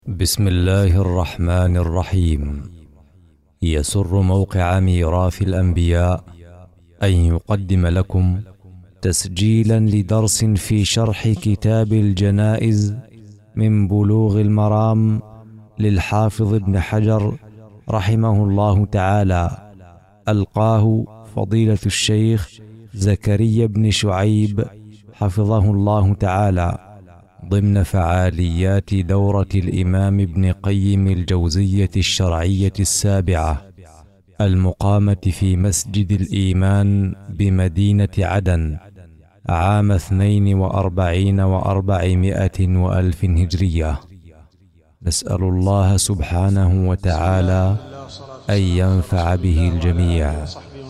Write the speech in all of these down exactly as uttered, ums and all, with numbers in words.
بسم الله الرحمن الرحيم. يسر موقع ميراث الأنبياء أن يقدم لكم تسجيلا لدرس في شرح كتاب الجنائز من بلوغ المرام للحافظ ابن حجر رحمه الله تعالى، ألقاه فضيلة الشيخ زكريا بن شعيب حفظه الله تعالى ضمن فعاليات دورة الإمام ابن قيم الجوزية الشرعية السابعة المقامة في مسجد الإيمان بمدينة عدن عام اثنين وأربعين وأربعمائة وألف هجرية. نسأل الله سبحانه وتعالى أن ينفع به الجميع.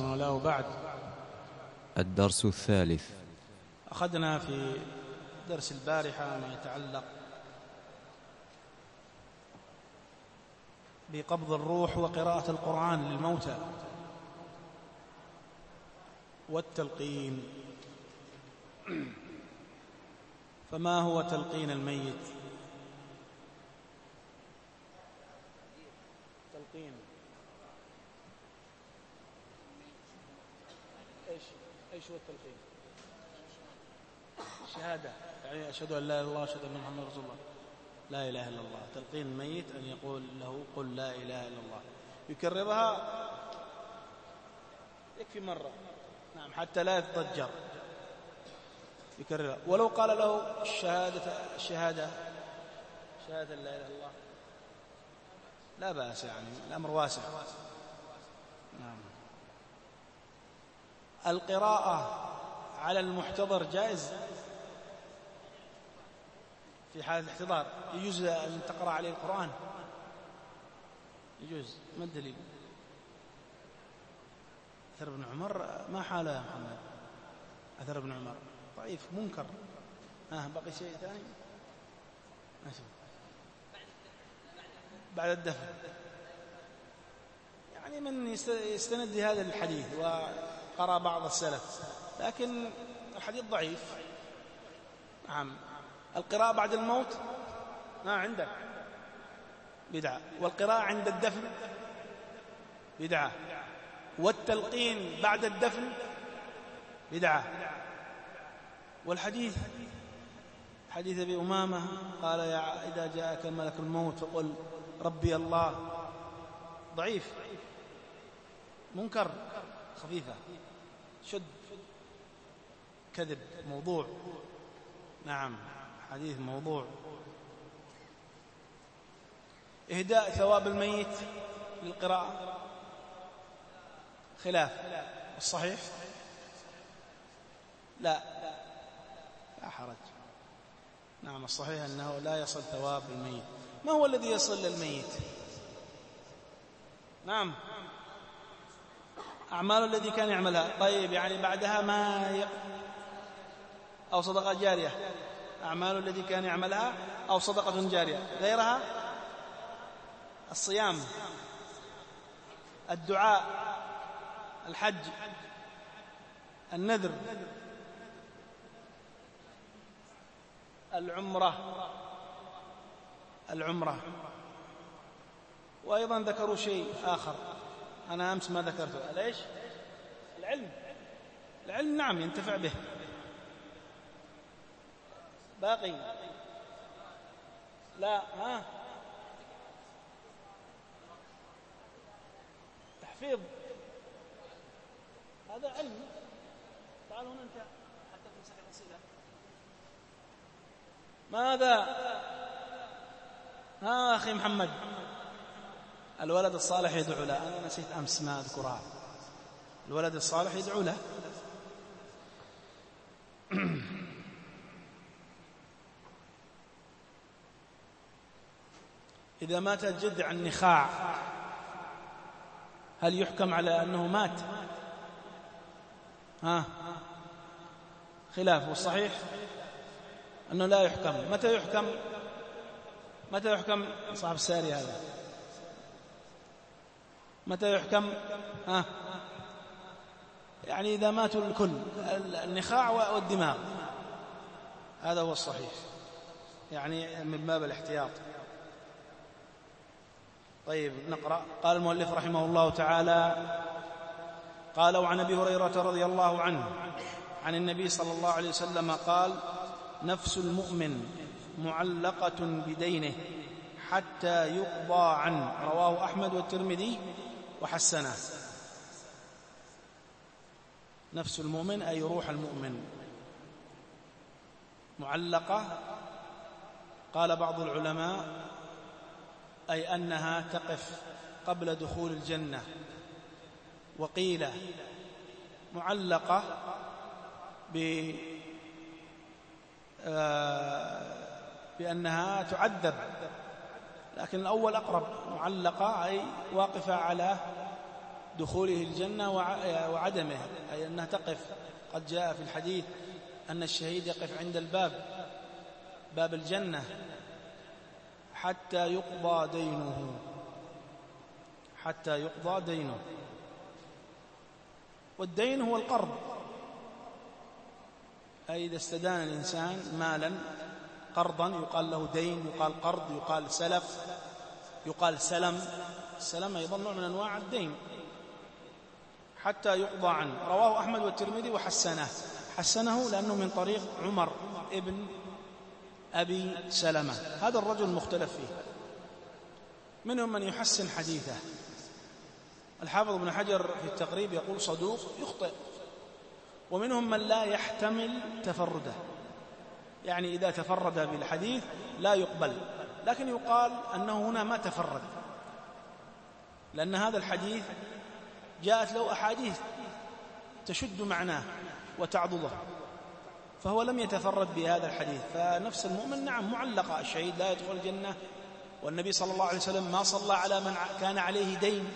الدرس الثالث. أخذنا في درس البارحة ما يتعلق بقبض الروح وقراءة القرآن للموتى والتلقين. فما هو تلقين الميت؟ تلقين ايش ايش هو التلقين؟ شهادة، يعني أشهد أن لا إله إلا الله وأشهد أن محمدا رسول الله. لا إله إلا الله. تلقين الميت أن يقول له قل لا إله إلا الله، يكررها يكفي مرة، نعم، حتى لا يتضجر، يكررها. ولو قال له الشهادة الشهادة شهادة لا إله إلا الله لا بأس، يعني الأمر واسع. نعم. القراءة على المحتضر جائز في حالة الاحتضار، يجوز أن تقرأ عليه القرآن، يجوز. ما الدليل؟ أثر ابن عمر ما حاله يا محمد؟ أثر ابن عمر ضعيف منكر. ها بقي شيء ثاني؟ ماشي. بعد الدفن، يعني من يستند لهذا الحديث وقرأ بعض السلف، لكن الحديث ضعيف. نعم. القراءة بعد الموت ما عندك بدعة، والقراءة عند الدفن بدعة، والتلقين بعد الدفن بدعة. والحديث حديث أبي أمامة قال يا إذا جاءك ملك الموت فقل ربي الله، ضعيف منكر، خفيفة، شد، كذب، موضوع. نعم، حديث موضوع. إهداء ثواب الميت للقراءة خلاف. الصحيح لا لا حرج. نعم، الصحيح أنه لا يصل ثواب الميت. ما هو الذي يصل للميت؟ نعم، أعمال الذي كان يعملها. طيب، يعني بعدها ما ي... أو صدقة جارية. أعمال الذي كان يعملها أو صدقة جارية. غيرها الصيام، الدعاء، الحج، النذر، العمرة العمرة وأيضا ذكروا شيء آخر أنا أمس ما ذكرته. ليش؟ العلم. العلم نعم ينتفع به. باقي لا. ها تحفيظ، هذا علم. تعالوا هنا انت حتى تمسح الأسئلة. ماذا؟ ها أخي محمد، الولد الصالح يدعو له. أنا نسيت أمس ما أذكرها. الولد الصالح يدعو له. إذا مات الجد عن نخاع هل يحكم على أنه مات؟ ها خلاف. والصحيح أنه لا يحكم. متى يحكم؟ متى يحكم صاحب الساري هذا؟ متى يحكم؟ ها يعني إذا ماتوا الكل، النخاع والدماغ، هذا هو الصحيح، يعني من باب الاحتياط. طيب نقرأ. قال المؤلف رحمه الله تعالى: قال: وعن أبي هريرة رضي الله عنه عن النبي صلى الله عليه وسلم قال: نفس المؤمن معلقة بدينه حتى يقضى عنه. رواه أحمد والترمذي وحسنه. نفس المؤمن أي روح المؤمن معلقة. قال بعض العلماء: أي أنها تقف قبل دخول الجنة. وقيل معلقة ب بأنها تعذب، لكن الأول أقرب. معلقة أي واقفة على دخوله الجنة وعدمه، أي أنها تقف. قد جاء في الحديث أن الشهيد يقف عند الباب، باب الجنة، حتى يقضى دينه، حتى يقضى دينه. والدين هو القرض، أي إذا استدان الإنسان مالا قرضا يقال له دين، يقال قرض، يقال سلف، يقال سلم. السلم أيضا نوع من أنواع الدين. حتى يقضى عنه. رواه أحمد والترمذي وحسنه. حسنه لأنه من طريق عمر ابن أبي سلمة. هذا الرجل مختلف فيه، منهم من يحسن حديثه. الحافظ ابن حجر في التقريب يقول صدوق يخطئ، ومنهم من لا يحتمل تفرده، يعني إذا تفرد بالحديث لا يقبل، لكن يقال أنه هنا ما تفرد، لأن هذا الحديث جاءت له أحاديث تشد معناه وتعضده، فهو لم يتفرد بهذا الحديث. فنفس المؤمن نعم معلقة. الشهيد لا يدخل الجنة، والنبي صلى الله عليه وسلم ما صلى على من كان عليه دين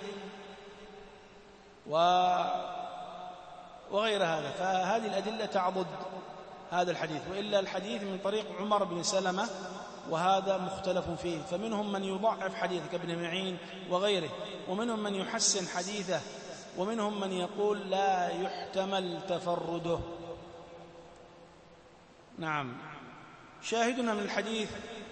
وغير هذا. فهذه الأدلة تعضد هذا الحديث، وإلا الحديث من طريق عمر بن سلمة، وهذا مختلف فيه. فمنهم من يضعف حديث كابن معين وغيره، ومنهم من يحسن حديثه، ومنهم من يقول لا يحتمل تفرده. نعم. شاهدنا من الحديث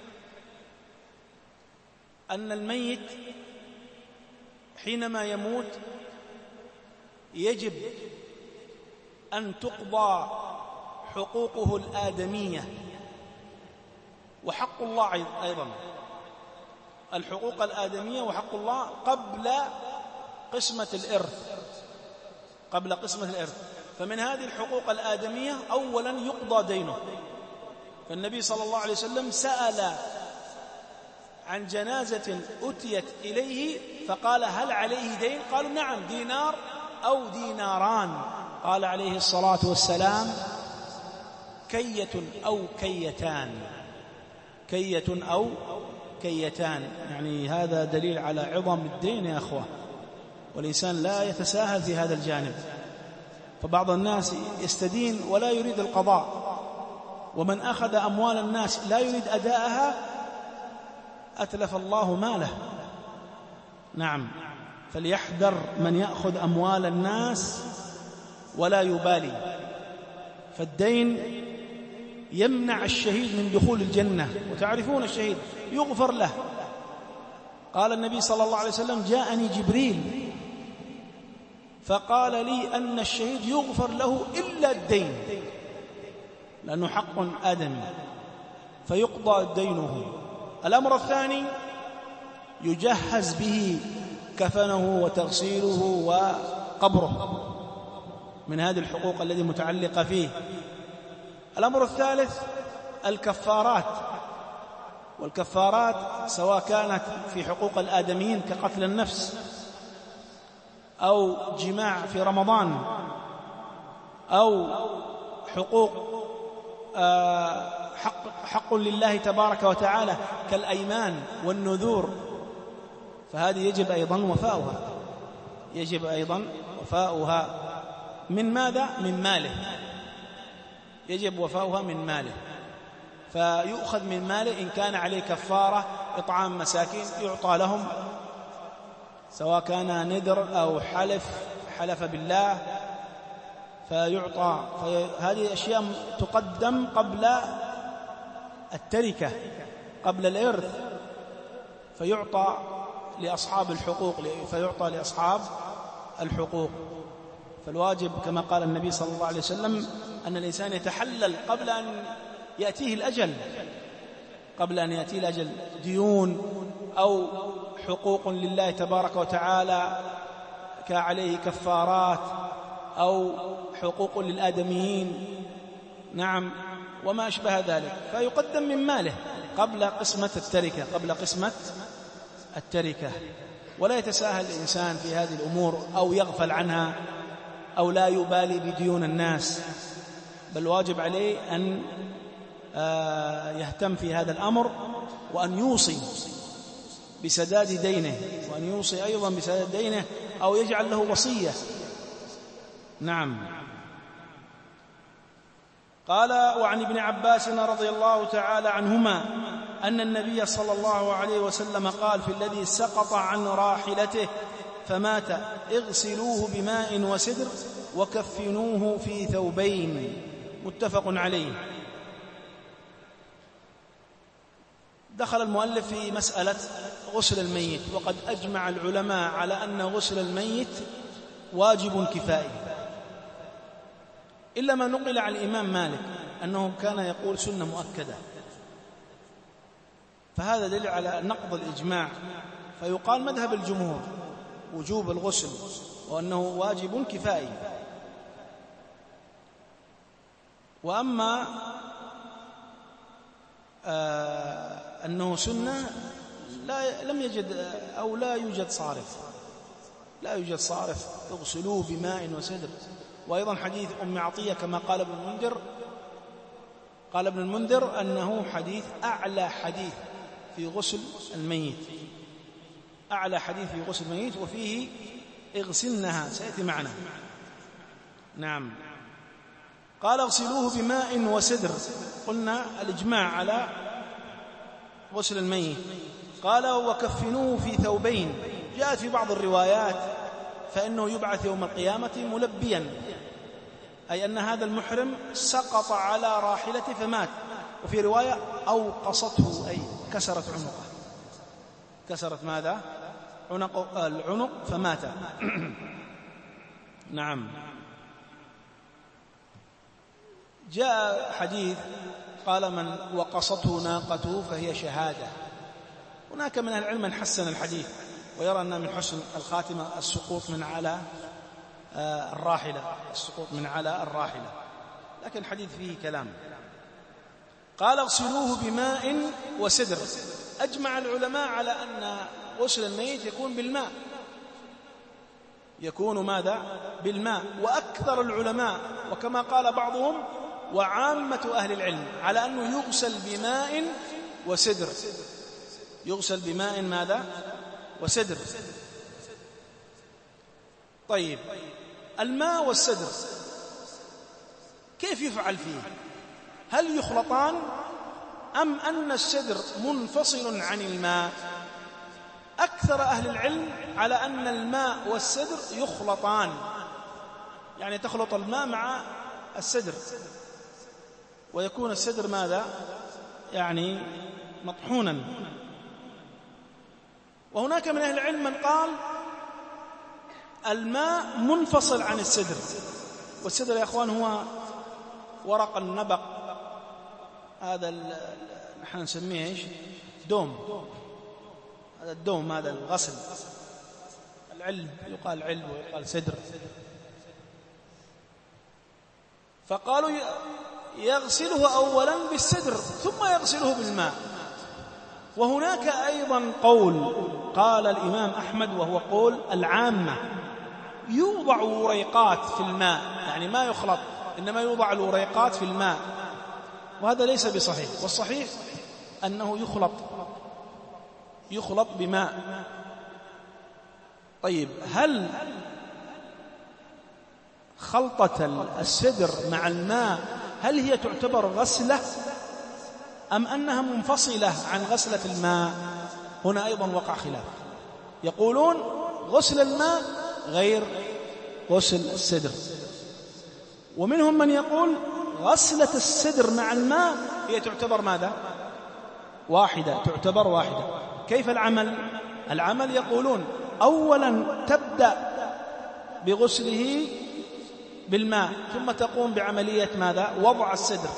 أن الميت حينما يموت يجب أن تقضى حقوقه الآدمية وحق الله أيضا، الحقوق الآدمية وحق الله قبل قسمة الإرث، قبل قسمة الإرث. فمن هذه الحقوق الآدمية أولا يقضى دينه. فالنبي صلى الله عليه وسلم سأل عن جنازة أتيت إليه فقال: هل عليه دين؟ قالوا: نعم، دينار أو ديناران. قال عليه الصلاة والسلام: كية أو كيتان، كية أو كيتان. يعني هذا دليل على عظم الدين يا أخوة، والإنسان لا يتساهل في هذا الجانب. فبعض الناس يستدين ولا يريد القضاء، ومن أخذ أموال الناس لا يريد أداءها أتلف الله ماله. نعم. فليحذر من يأخذ أموال الناس ولا يبالي. فالدين يمنع الشهيد من دخول الجنة. وتعرفون الشهيد يغفر له. قال النبي صلى الله عليه وسلم: جاءني جبريل فقال لي أن الشهيد يغفر له إلا الدين، لأنه حق آدمي فيقضى دينه. الأمر الثاني يجهز به كفنه وتغسيله وقبره، من هذه الحقوق التي متعلقة فيه. الأمر الثالث الكفارات، والكفارات سواء كانت في حقوق الآدميين كقتل النفس أو جماع في رمضان أو حقوق حق, حق لله تبارك وتعالى كالأيمان والنذور، فهذه يجب أيضا وفاؤها، يجب أيضا وفاؤها. من ماذا؟ من ماله، يجب وفاؤها من ماله. فيؤخذ من ماله إن كان عليه كفارة إطعام مساكين يعطى لهم، سواء كان نذر أو حلف حلف بالله فيعطى. فهذه أشياء تقدم قبل التركة، قبل الإرث، فيعطى لأصحاب الحقوق فيعطى لأصحاب الحقوق. فالواجب كما قال النبي صلى الله عليه وسلم أن الإنسان يتحلل قبل أن يأتيه الأجل، قبل أن يأتيه الأجل ديون أو حقوق لله تبارك وتعالى كعليه كفارات أو حقوق للآدميين، نعم، وما أشبه ذلك، فيقدم من ماله قبل قسمة التركة قبل قسمة التركة ولا يتساهل الإنسان في هذه الأمور أو يغفل عنها أو لا يبالي بديون الناس، بل واجب عليه أن يهتم في هذا الأمر وأن يوصي بسداد دينه، وأن يوصي أيضا بسداد دينه أو يجعل له وصية. نعم. قال: وعن ابن عباس رضي الله تعالى عنهما أن النبي صلى الله عليه وسلم قال في الذي سقط عن راحلته فمات: اغسلوه بماء وسدر وكفنوه في ثوبين. متفق عليه. دخل المؤلف في مسألة غسل الميت، وقد أجمع العلماء على أن غسل الميت واجب كفائي، إلا ما نقل عن الإمام مالك أنه كان يقول سنة مؤكدة، فهذا دليل على نقض الإجماع، فيقال مذهب الجمهور وجوب الغسل وأنه واجب كفائي. وأما آه أنه سنة لا لم يجد أو لا يوجد صارف لا يوجد صارف اغسلوه بماء وسدر. وأيضا حديث أم عطية كما قال ابن المنذر قال ابن المنذر أنه حديث أعلى حديث في غسل الميت، أعلى حديث في غسل الميت، وفيه اغسلنها سيأتي معنا. نعم. قال: اغسلوه بماء وسدر. قلنا الإجماع على غسل الميت. قال: وكفنوه في ثوبين. جاءت في بعض الروايات فإنه يبعث يوم القيامة ملبيا، أي أن هذا المحرم سقط على راحلته فمات. وفي رواية أوقصته، أي كسرت عنقه، كسرت ماذا؟ عنق العنق فمات. نعم. جاء حديث قال: من وقصته ناقته فهي شهادة. هناك من أهل العلم من حسن الحديث ويرى أن من حسن الخاتمة السقوط من على الراحلة السقوط من على الراحلة لكن الحديث فيه كلام. قال: اغسلوه بماء وسدر. أجمع العلماء على أن غسل الميت يكون بالماء، يكون ماذا؟ بالماء. وأكثر العلماء وكما قال بعضهم وعامة أهل العلم على أنه يغسل بماء وسدر، يغسل بماء ماذا؟ وسدر. طيب، الماء والسدر كيف يفعل فيه؟ هل يخلطان أم أن السدر منفصل عن الماء؟ أكثر أهل العلم على أن الماء والسدر يخلطان، يعني تخلط الماء مع السدر ويكون السدر ماذا؟ يعني مطحونا. وهناك من أهل العلم من قال الماء منفصل عن السدر. والسدر يا أخوان هو ورق النبق، هذا نحن نسميه إيش؟ دوم. هذا الدوم، هذا الغسل، العلب، يقال علب ويقال سدر. فقالوا يغسله أولا بالسدر ثم يغسله بالماء. وهناك أيضا قول قال الإمام أحمد وهو قول العامة، يوضع وريقات في الماء، يعني ما يخلط، إنما يوضع الوريقات في الماء، وهذا ليس بصحيح. والصحيح أنه يخلط يخلط بماء. طيب، هل خلطة السدر مع الماء هل هي تعتبر غسلة أم أنها منفصلة عن غسلة الماء؟ هنا أيضا وقع خلاف. يقولون غسل الماء غير غسل السدر، ومنهم من يقول غسلة السدر مع الماء هي تعتبر ماذا؟ واحدة، تعتبر واحدة. كيف العمل؟ العمل يقولون أولا تبدأ بغسله بالماء، ثم تقوم بعملية ماذا؟ وضع السدر،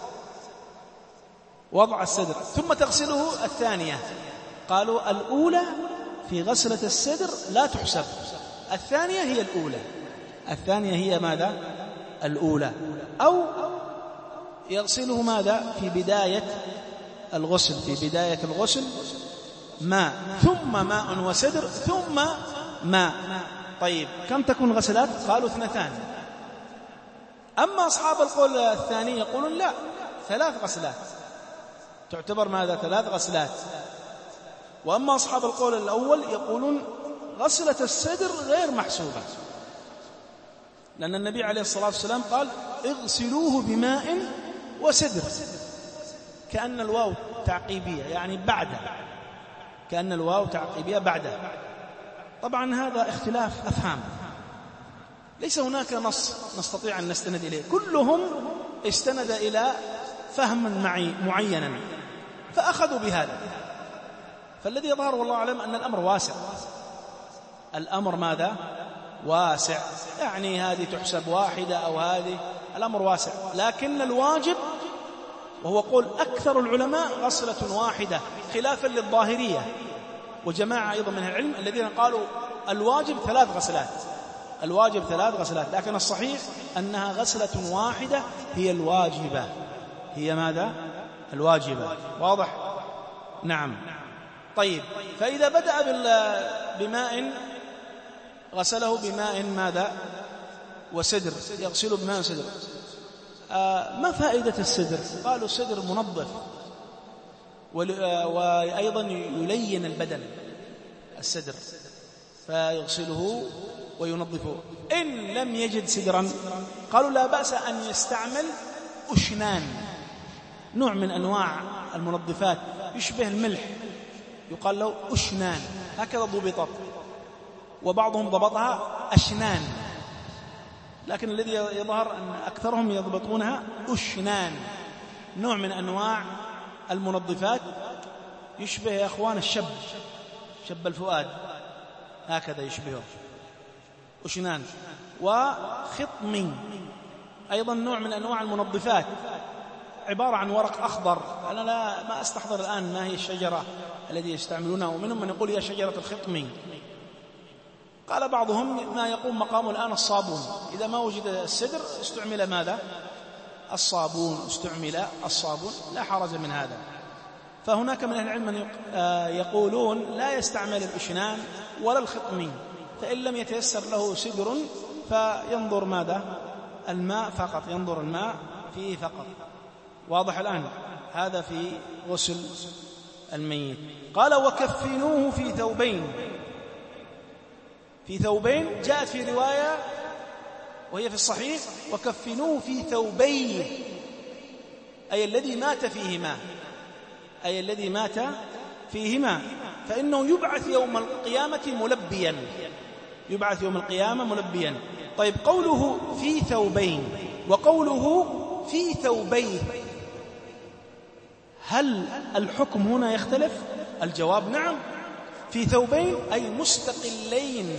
وضع السدر ثم تغسله الثانية. قالوا الأولى في غسلة السدر لا تحسب، الثانية هي الأولى، الثانية هي ماذا؟ الأولى. أو يغسله ماذا؟ في بداية الغسل، في بداية الغسل ماء ثم ماء وسدر ثم ماء. طيب كم تكون غسلات؟ قالوا اثنتان. أما أصحاب القول الثاني يقولون لا، ثلاث غسلات تعتبر ماذا؟ ثلاث غسلات. وأما أصحاب القول الأول يقولون غسلة السدر غير محسوبة، لأن النبي عليه الصلاة والسلام قال اغسلوه بماء وسدر، كأن الواو تعقيبية يعني بعده، كأن الواو تعقيبية بعده. طبعا هذا اختلاف أفهام، ليس هناك نص نستطيع أن نستند إليه، كلهم استند إلى فهم معينا فأخذوا بهذا. فالذي يظهر والله أعلم أن الأمر واسع، الأمر ماذا؟ واسع، يعني هذه تحسب واحدة أو هذه، الأمر واسع. لكن الواجب، وهو قول أكثر العلماء، غسلة واحدة، خلافا للظاهرية وجماعة أيضا من العلم الذين قالوا الواجب ثلاث غسلات، الواجب ثلاث غسلات. لكن الصحيح أنها غسلة واحدة هي الواجبة، هي ماذا؟ الواجبة. واضح؟ نعم. طيب، فإذا بدأ بماء غسله بماء ماذا؟ وسدر، يغسله بماء وسدر. آه ما فائدة السدر؟ قالوا السدر منظف، وأيضا يلين البدن السدر، فيغسله وينظفه. إن لم يجد سدرا قالوا لا بأس أن يستعمل أشنان، نوع من أنواع المنظفات يشبه الملح، يقال له أشنان، هكذا ضبطت، وبعضهم ضبطها أشنان، لكن الذي يظهر أن أكثرهم يضبطونها أشنان، نوع من أنواع المنظفات يشبه يا أخوان الشب، شب الفؤاد، هكذا يشبهه أشنان. وخطمي أيضا نوع من أنواع المنظفات، عبارة عن ورق أخضر، أنا لا ما أستحضر الآن ما هي الشجرة التي يستعملونها، ومنهم من يقول هي شجرة الخطمي. قال بعضهم ما يقوم مقامه الآن الصابون، إذا ما وجد السدر استعمل ماذا؟ الصابون، استعمل الصابون، لا حرج من هذا. فهناك من أهل العلم من يقولون لا يستعمل الأشنان ولا الخطمي، فإن لم يتيسر له سدر فينظر ماذا؟ الماء فقط، ينظر الماء فيه فقط. واضح الآن؟ هذا في غسل الميت. قال وكفنوه في ثوبين، في ثوبين جاءت في رواية وهي في الصحيح وكفنوه في ثوبيه، أي الذي مات فيهما، أي الذي مات فيهما، فإنه يبعث يوم القيامة ملبيا، يبعث يوم القيامة ملبيا. طيب قوله في ثوبين وقوله في ثوبيه، هل الحكم هنا يختلف؟ الجواب نعم، في ثوبين أي مستقلين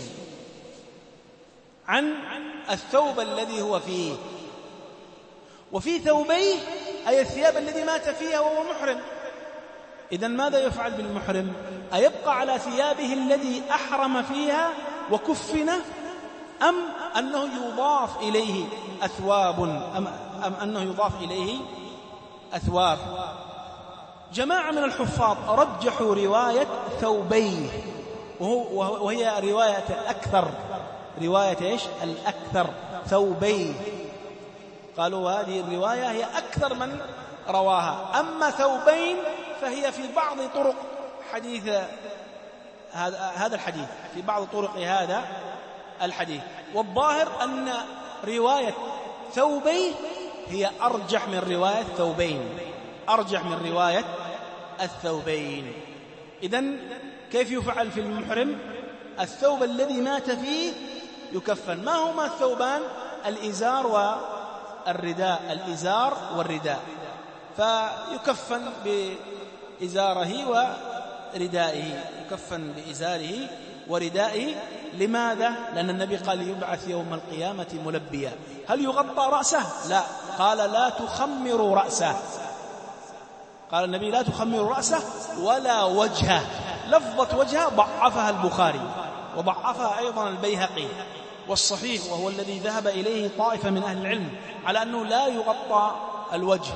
عن الثوب الذي هو فيه، وفي ثوبيه أي الثياب الذي مات فيها وهو محرم. إذن ماذا يفعل بالمحرم؟ أيبقى على ثيابه الذي أحرم فيها وكفنه، أم أنه يضاف إليه أثواب، أم, أم أنه يضاف إليه أثواب؟ جماعة من الحفاظ رجحوا رواية ثوبيه، وهي رواية الأكثر، رواية إيش؟ الأكثر، ثوبيه، قالوا هذه الرواية هي أكثر من رواها. أما ثوبين فهي في بعض طرق حديث هذا الحديث، في بعض طرق هذا الحديث، والظاهر أن رواية ثوبيه هي أرجح من رواية ثوبين، أرجح من رواية الثوبين. إذن كيف يفعل في المحرم؟ الثوب الذي مات فيه يكفن. ما هما الثوبان؟ الإزار والرداء، الإزار والرداء، فيكفن بإزاره وردائه. مكفا بإزاره وردائه. لماذا؟ لأن النبي قال يبعث يوم القيامة ملبيا. هل يغطى رأسه؟ لا، قال لا تخمروا رأسه، قال النبي لا تخمروا رأسه ولا وجهه. لفظة وجهه ضعفها البخاري وضعفها أيضا البيهقي، والصحيح وهو الذي ذهب إليه طائفة من أهل العلم على أنه لا يغطى الوجه،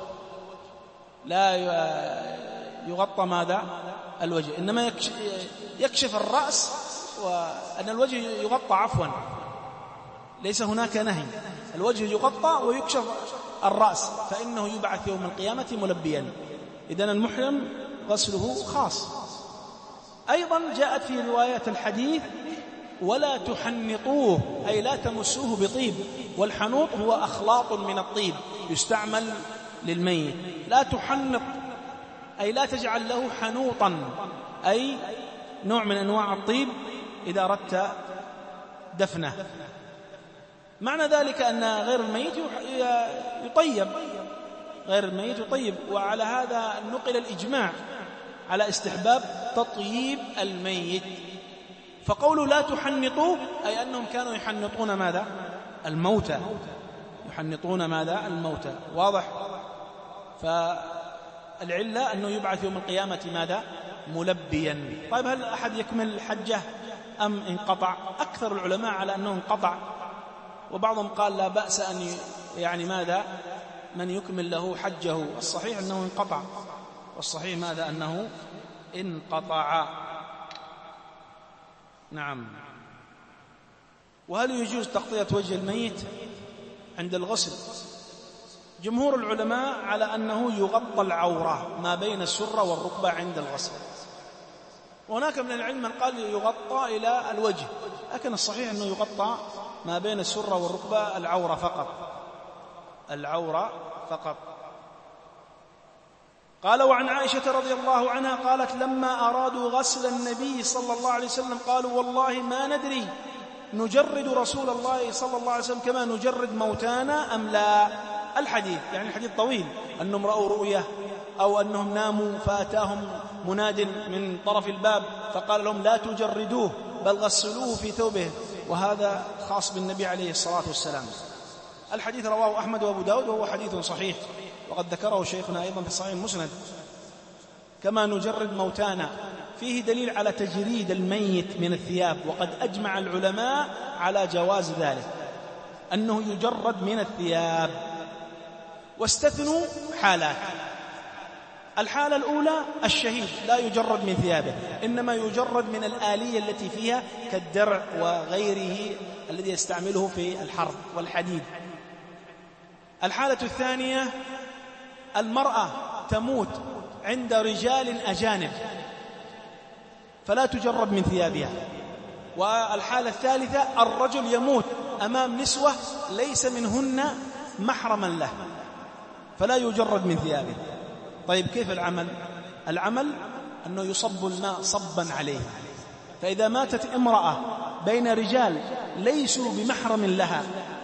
لا يغطى ماذا؟ الوجه، إنما يكشف الرأس، وأن الوجه يغطى عفوا، ليس هناك نهي، الوجه يغطى ويكشف الرأس، فإنه يبعث يوم القيامة ملبيا. إذن المحرم غسله خاص. أيضا جاءت في روايات الحديث ولا تحنطوه، أي لا تمسوه بطيب، والحنوط هو أخلاط من الطيب يستعمل للميت. لا تحنط أي لا تجعل له حنوطا، أي نوع من أنواع الطيب إذا أردت دفنه. معنى ذلك أن غير الميت يطيب، غير الميت يطيب. وعلى هذا نقل الإجماع على استحباب تطييب الميت. فقولوا لا تحنطوا أي أنهم كانوا يحنطون ماذا؟ الموتى، يحنطون ماذا؟ الموتى. واضح؟ فالعلة أنه يبعث يوم القيامة ماذا؟ ملبيا. طيب هل أحد يكمل الحجة أم انقطع؟ أكثر العلماء على أنه انقطع، وبعضهم قال لا بأس أن يعني ماذا؟ من يكمل له حجه. الصحيح أنه انقطع، والصحيح ماذا؟ أنه انقطع. نعم. وهل يجوز تغطية وجه الميت عند الغسل؟ جمهور العلماء على أنه يغطى العورة ما بين السرة والركبة عند الغسل، وهناك من العلم من قال يغطى إلى الوجه، لكن الصحيح أنه يغطى ما بين السرة والركبة، العورة فقط، العورة فقط. قال وعن عائشة رضي الله عنها قالت لما أرادوا غسل النبي صلى الله عليه وسلم قالوا والله ما ندري نجرد رسول الله صلى الله عليه وسلم كما نجرد موتانا أم لا. الحديث يعني الحديث طويل، أنهم رأوا رؤية أو أنهم ناموا فأتاهم مناد من طرف الباب فقال لهم لا تجردوه بل غسلوه في ثوبه، وهذا خاص بالنبي عليه الصلاة والسلام. الحديث رواه أحمد وأبو داود وهو حديث صحيح، وقد ذكره شيخنا أيضا في صحيح المسند. كما نجرد موتانا فيه دليل على تجريد الميت من الثياب، وقد أجمع العلماء على جواز ذلك، أنه يجرد من الثياب، واستثنوا حالات. الحالة الأولى الشهيد لا يجرد من ثيابه، إنما يجرد من الآلية التي فيها كالدرع وغيره الذي يستعمله في الحرب والحديد. الحالة الثانية المرأة تموت عند رجال أجانب فلا تجرد من ثيابها. والحالة الثالثة الرجل يموت أمام نسوة ليس منهن محرما له فلا يجرد من ثيابه. طيب كيف العمل؟ العمل أنه يصب الماء صبا عليه، فإذا ماتت امرأة بين رجال ليسوا بمحرم لها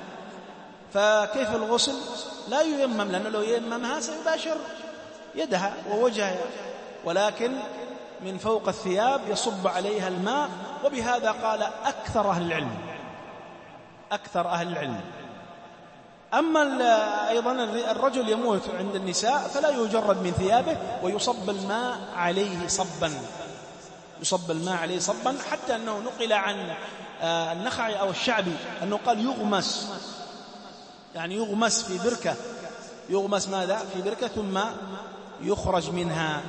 فكيف الغسل؟ لا ييمم، لأنه لو ييممها سيباشر يدها ووجهها، ولكن من فوق الثياب يصب عليها الماء. وبهذا قال أكثر أهل العلم، أكثر أهل العلم. أما أيضا الرجل يموت عند النساء فلا يجرد من ثيابه ويصب الماء عليه صبا، يصب الماء عليه صبا، حتى أنه نقل عن النخعي أو الشعبي أنه قال يغمس، يعني يغمس في بركة، يغمس ماذا؟ في بركة ثم يخرج منها.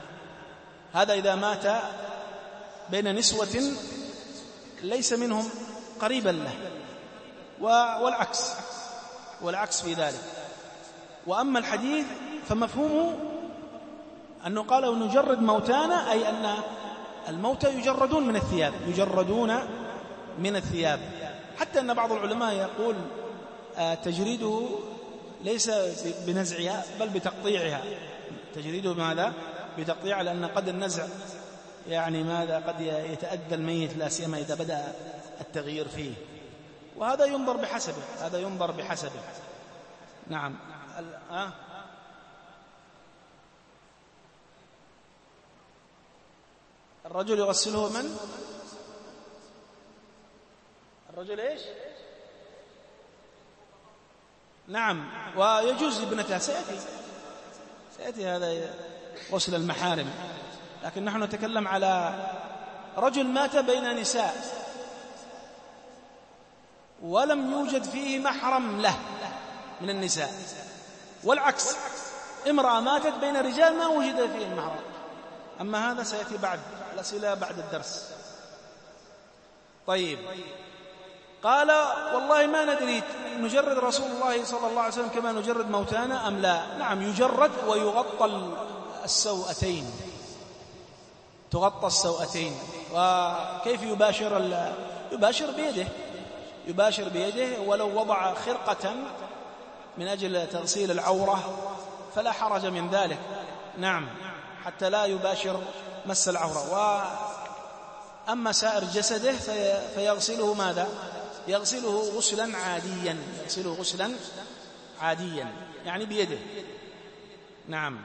هذا إذا مات بين نسوة ليس منهم قريبا له، والعكس والعكس في ذلك. وأما الحديث فمفهومه أنه قال نجرد موتانا، أي أن الموتى يجردون من الثياب، يجردون من الثياب، حتى أن بعض العلماء يقول تجريده ليس بنزعها بل بتقطيعها. تجريده ماذا؟ بتقطيعها، لأن قد النزع يعني ماذا قد يتأذى الميت، لا سيما إذا بدأ التغيير فيه، وهذا ينظر بحسبه، هذا ينظر بحسبه. نعم. آه. الرجل يغسله من؟ الرجل إيش؟ نعم، ويجوز ابنته. سيأتي سيأتي هذا غسل المحارم، لكن نحن نتكلم على رجل مات بين نساء ولم يوجد فيه محرم له من النساء، والعكس، امرأة ماتت بين رجال ما وجد فيه محرم. أما هذا سيأتي بعد الأسئلة بعد الدرس. طيب، قال والله ما ندري نجرد رسول الله صلى الله عليه وسلم كما نجرد موتانا أم لا؟ نعم، يجرد ويغطى السوأتين، تغطى السوأتين. وكيف يباشر؟ يباشر بيده، يباشر بيده، ولو وضع خرقة من أجل تغسيل العورة فلا حرج من ذلك. نعم، حتى لا يباشر مس العورة. وأما سائر جسده فيغسله ماذا؟ يغسله غسلا عاديا، يغسله غسلا عاديا يعني بيده. نعم.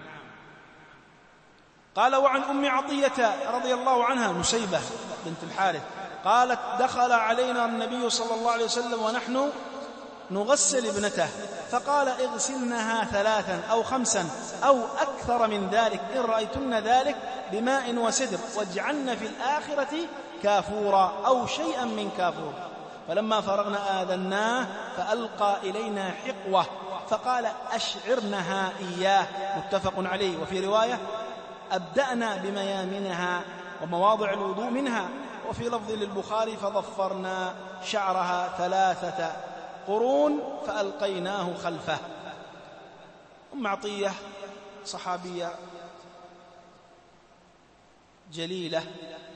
قال وعن أم عطية رضي الله عنها نسيبة بنت الحارث قالت دخل علينا النبي صلى الله عليه وسلم ونحن نغسل ابنته فقال اغسلنها ثلاثا أو خمسا أو أكثر من ذلك إن رأيتن ذلك بماء وسدر واجعلن في الآخرة كافورا أو شيئا من كافور. فلما فرغنا آذناه فألقى إلينا حقوة فقال أشعرنها إياه، متفق عليه. وفي رواية أبدأنا بميامنها ومواضع الوضوء منها. وفي لفظ للبخاري فضفرنا شعرها ثلاثة قرون فألقيناه خلفه. أم عطية صحابية جليلة،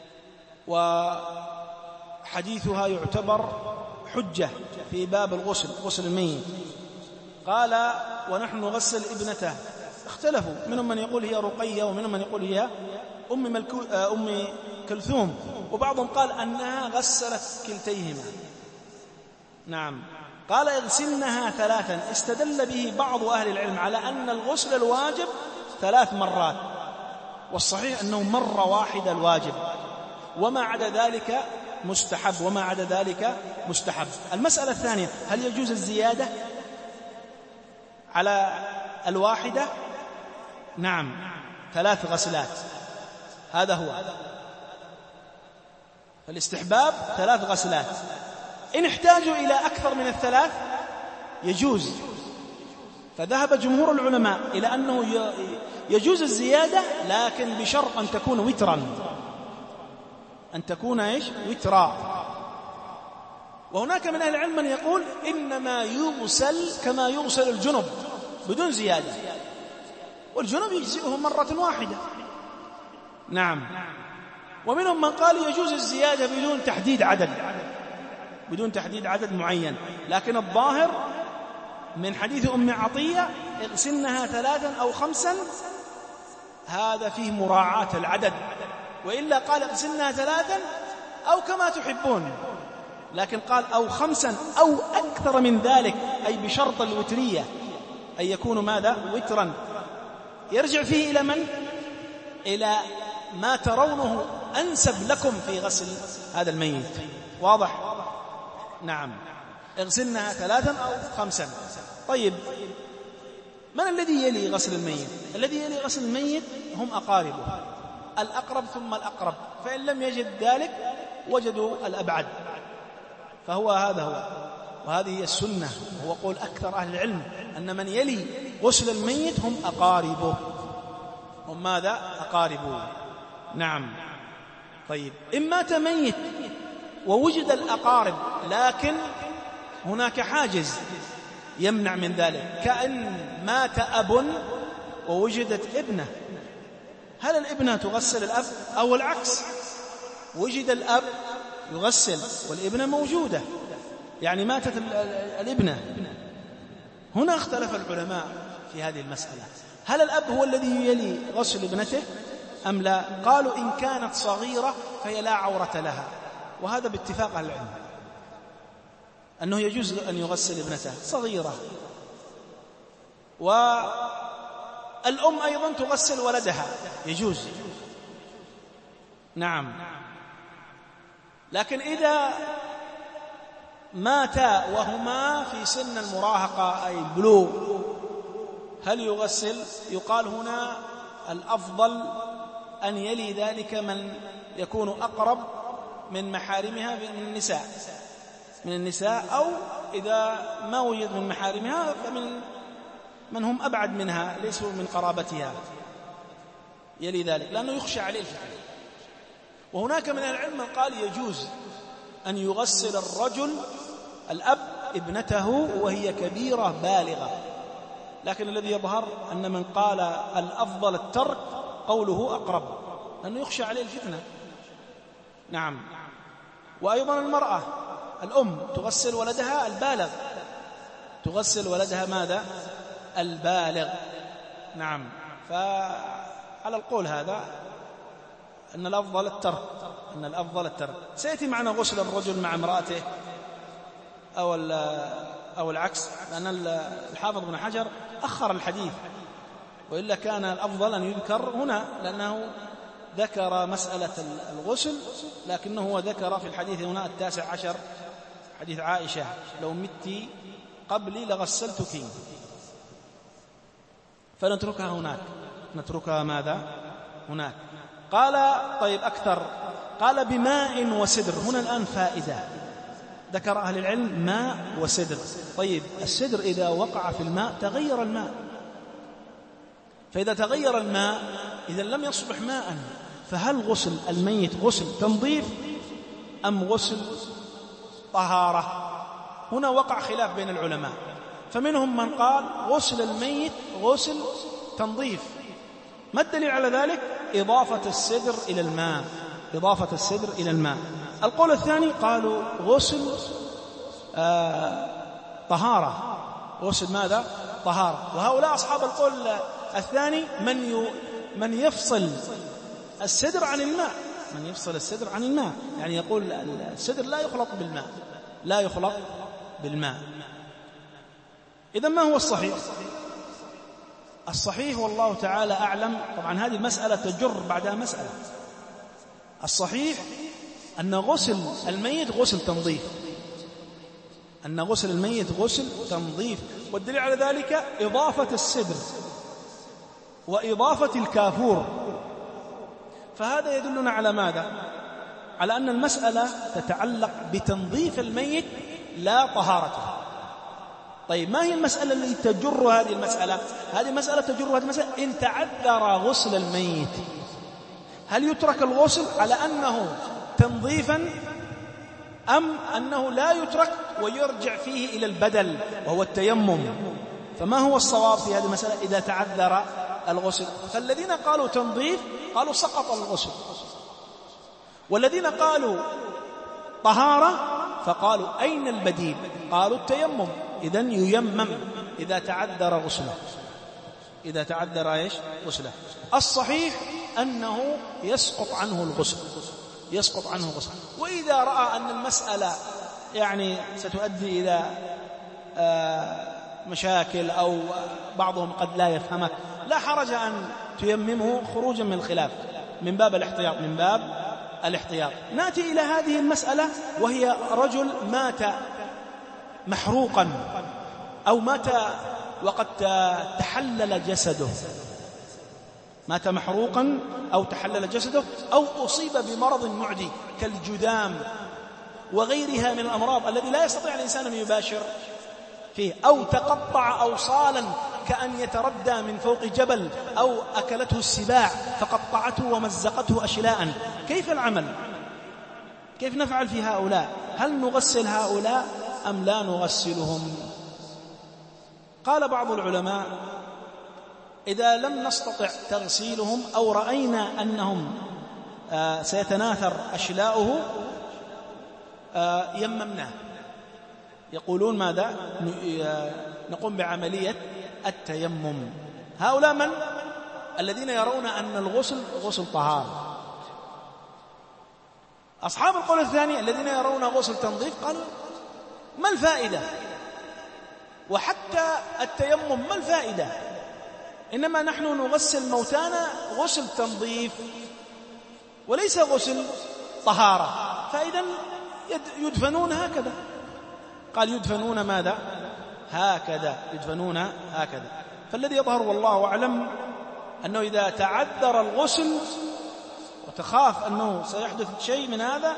وحديثها يعتبر حجة في باب الغسل، غسل الميت. قال ونحن نغسل ابنته، اختلفوا، منهم من يقول هي رقية ومنهم من يقول هي أم, ملكو أم كلثوم، وبعضهم قال أنها غسلت كلتيهما. نعم. قال اغسلنها ثلاثا، استدل به بعض أهل العلم على أن الغسل الواجب ثلاث مرات، والصحيح أنه مرة واحدة الواجب، وما عدا ذلك مستحب، وما عدا ذلك مستحب. المسألة الثانية، هل يجوز الزيادة على الواحدة؟ نعم، ثلاث غسلات، هذا هو الاستحباب، ثلاث غسلات. إن احتاجوا إلى أكثر من الثلاث يجوز. فذهب جمهور العلماء إلى أنه يجوز الزيادة، لكن بشرط أن تكون وترا، أن تكون إيش؟ وترا. وهناك من أهل العلم من يقول إنما يغسل كما يغسل الجنب بدون زيادة، والجنب يجزئه مرة واحدة. نعم. ومنهم من قال يجوز الزيادة بدون تحديد عدد، بدون تحديد عدد معين. لكن الظاهر من حديث أم عطية اغسلنها ثلاثا أو خمسا، هذا فيه مراعاة العدد، وإلا قال اغسلنها ثلاثا أو كما تحبون، لكن قال أو خمسا أو أكثر من ذلك، أي بشرط الوترية أن يكون ماذا؟ وترا. يرجع فيه إلى من؟ إلى ما ترونه أنسب لكم في غسل هذا الميت. واضح؟ نعم. اغسلنها ثلاثا أو خمسا. طيب، من الذي يلي غسل الميت؟ الذي يلي غسل الميت هم أقاربه، الأقرب ثم الأقرب، فإن لم يجد ذلك وجدوا الأبعد، فهو هذا هو، وهذه هي السنة. هو قول أكثر أهل العلم أن من يلي غسل الميت هم أقاربه، هم ماذا؟ أقاربه. نعم. طيب، إن مات ميت ووجد الأقارب لكن هناك حاجز يمنع من ذلك، كأن مات أب ووجدت ابنة، هل الابنة تغسل الأب أو العكس؟ وجد الأب يغسل والابنة موجودة، يعني ماتت الابنة. هنا اختلف العلماء في هذه المسألة، هل الأب هو الذي يلي غسل ابنته أم لا؟ قالوا إن كانت صغيرة فهي لا عورة لها، وهذا باتفاق أهل العلم أنه يجوز أن يغسل ابنته صغيرة. والأم أيضا تغسل ولدها، يجوز. نعم. لكن إذا ماتا وهما في سن المراهقة أي البلوغ هل يغسل؟ يقال هنا الأفضل أن يلي ذلك من يكون أقرب من محارمها من النساء من النساء أو إذا ما وجد من محارمها فمن من هم أبعد منها ليسوا من قرابتها يلي ذلك، لأنه يخشى عليه الفتنة. وهناك من العلم من قال يجوز أن يغسل الرجل الأب ابنته وهي كبيرة بالغة، لكن الذي يظهر أن من قال الأفضل الترك قوله أقرب، لأنه يخشى عليه الفتنة. نعم. وأيضا المرأة الأم تغسل ولدها البالغ، تغسل ولدها ماذا؟ البالغ. نعم. فعلى القول هذا أن الأفضل الترك، أن الأفضل الترك. سيأتي معنا غسل الرجل مع امرأته أو أو العكس، لأن الحافظ بن حجر أخر الحديث، وإلا كان الأفضل أن يذكر هنا، لأنه ذكر مسألة الغسل لكنه هو ذكر في الحديث هنا التاسع عشر حديث عائشة: لو مت قبلي لغسلتك. فنتركها هناك، نتركها ماذا؟ هناك. قال طيب أكثر، قال بماء وسدر. هنا الآن فائدة، ذكر أهل العلم ماء وسدر. طيب السدر إذا وقع في الماء تغير الماء، فإذا تغير الماء إذا لم يصبح ماء، فهل غسل الميت غسل تنظيف أم غسل طهارة؟ هنا وقع خلاف بين العلماء، فمنهم من قال غسل الميت غسل تنظيف. ما الدليل على ذلك؟ إضافة السدر إلى الماء، إضافة السدر إلى الماء. القول الثاني قالوا غسل آه طهارة، غسل ماذا؟ طهارة. وهؤلاء أصحاب القول الثاني من ي... من يفصل السدر عن الماء، من يفصل السدر عن الماء، يعني يقول السدر لا يخلط بالماء، لا يخلط بالماء. إذن ما هو الصحيح؟ الصحيح والله تعالى أعلم، طبعا هذه المسألة تجر بعدها مسألة. الصحيح أن غسل الميت غسل تنظيف، أن غسل الميت غسل تنظيف. والدليل على ذلك إضافة السدر وإضافة الكافور. فهذا يدلنا على ماذا؟ على أن المسألة تتعلق بتنظيف الميت لا طهارته. طيب ما هي المسألة التي تجر هذه المسألة؟ هذه مسألة تجر هذه المسألة إن تعذر غسل الميت، هل يترك الغسل على أنه تنظيفا أم أنه لا يترك ويرجع فيه إلى البدل وهو التيمم؟ فما هو الصواب في هذه المسألة إذا تعذر الغسل؟ فالذين قالوا تنظيف قالوا سقط الغسل، والذين قالوا طهارة فقالوا أين البديل؟ قالوا التيمم. إذن ييمم إذا تعذر غسله، إذا تعذر إيش؟ غسله. الصحيح أنه يسقط عنه الغسل، يسقط عنه الغسل. وإذا رأى أن المسألة يعني ستؤدي إلى مشاكل أو بعضهم قد لا يفهمه، لا حرج أن تيممه خروجا من الخلاف، من باب الاحتياط، من باب الاحتياط. نأتي إلى هذه المسألة وهي رجل مات محروقا أو مات وقد تحلل جسده، مات محروقا أو تحلل جسده أو أصيب بمرض معدي كالجذام وغيرها من الأمراض الذي لا يستطيع الإنسان أن يباشر فيه، أو تقطع أوصالا كأن يتردى من فوق جبل، أو أكلته السباع فقطعته ومزقته أشلاء. كيف العمل؟ كيف نفعل في هؤلاء؟ هل نغسل هؤلاء أم لا نغسلهم؟ قال بعض العلماء إذا لم نستطع تغسيلهم أو رأينا أنهم آه سيتناثر أشلاؤه آه يممناه. يقولون ماذا؟ نقوم بعملية التيمم. هؤلاء من؟ الذين يرون أن الغسل غسل طهارة. أصحاب القول الثاني الذين يرون غسل تنظيف قالوا ما الفائدة؟ وحتى التيمم ما الفائدة؟ إنما نحن نغسل موتانا غسل تنظيف. وليس غسل طهارة، فإذا يدفنون هكذا. قال يدفنون ماذا؟ هكذا، يدفنون هكذا. فالذي يظهر والله أعلم أنه إذا تعذر الغسل وتخاف أنه سيحدث شيء من هذا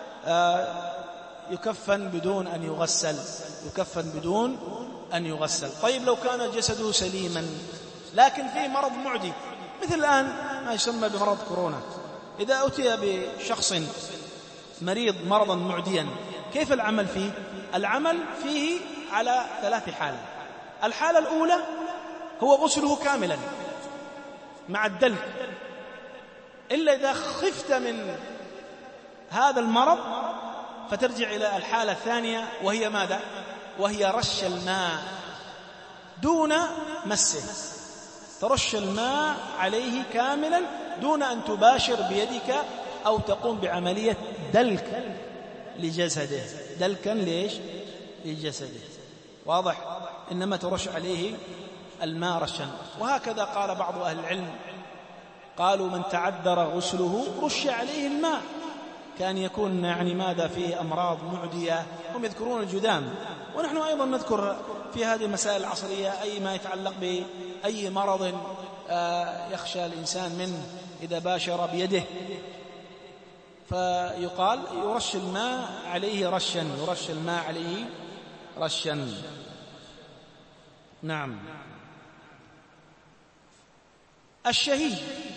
يكفن بدون أن يغسل، يكفن بدون أن يغسل. طيب لو كان جسده سليما لكن فيه مرض معدي، مثل الآن ما يسمى بمرض كورونا، إذا أتي بشخص مريض مرضا معديا كيف العمل فيه؟ العمل فيه على ثلاث حالات. الحالة الأولى هو غسله كاملا مع الدلك، إلا إذا خفت من هذا المرض فترجع إلى الحالة الثانية وهي ماذا؟ وهي رش الماء دون مسه، ترش الماء عليه كاملا دون أن تباشر بيدك أو تقوم بعملية دلك لجسده. دلكا ليش؟ لجسده، واضح؟ إنما ترش عليه الماء رشا. وهكذا قال بعض أهل العلم، قالوا من تعذر غسله رش عليه الماء، كان يكون يعني ماذا فيه أمراض معدية، هم يذكرون الجذام، ونحن أيضا نذكر في هذه المسائل العصرية أي ما يتعلق بأي مرض يخشى الإنسان منه إذا باشر بيده، فيقال يرش الماء عليه رشا، يرش الماء عليه رشا. نعم. الشهيد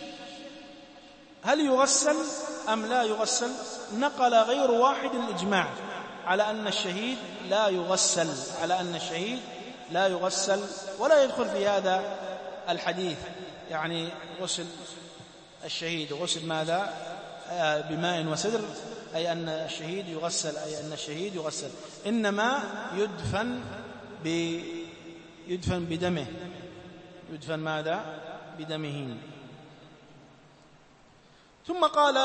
هل يغسل أم لا يغسل؟ نقل غير واحد الإجماع على أن الشهيد لا يغسل، على أن الشهيد لا يغسل، ولا يدخل في هذا الحديث يعني غسل الشهيد غسل ماذا؟ بماء وسدر، أي أن الشهيد يغسل، أي أن الشهيد يغسل، إنما يدفن ب يدفن بدمه، يدفن ماذا؟ بدمه. ثم قال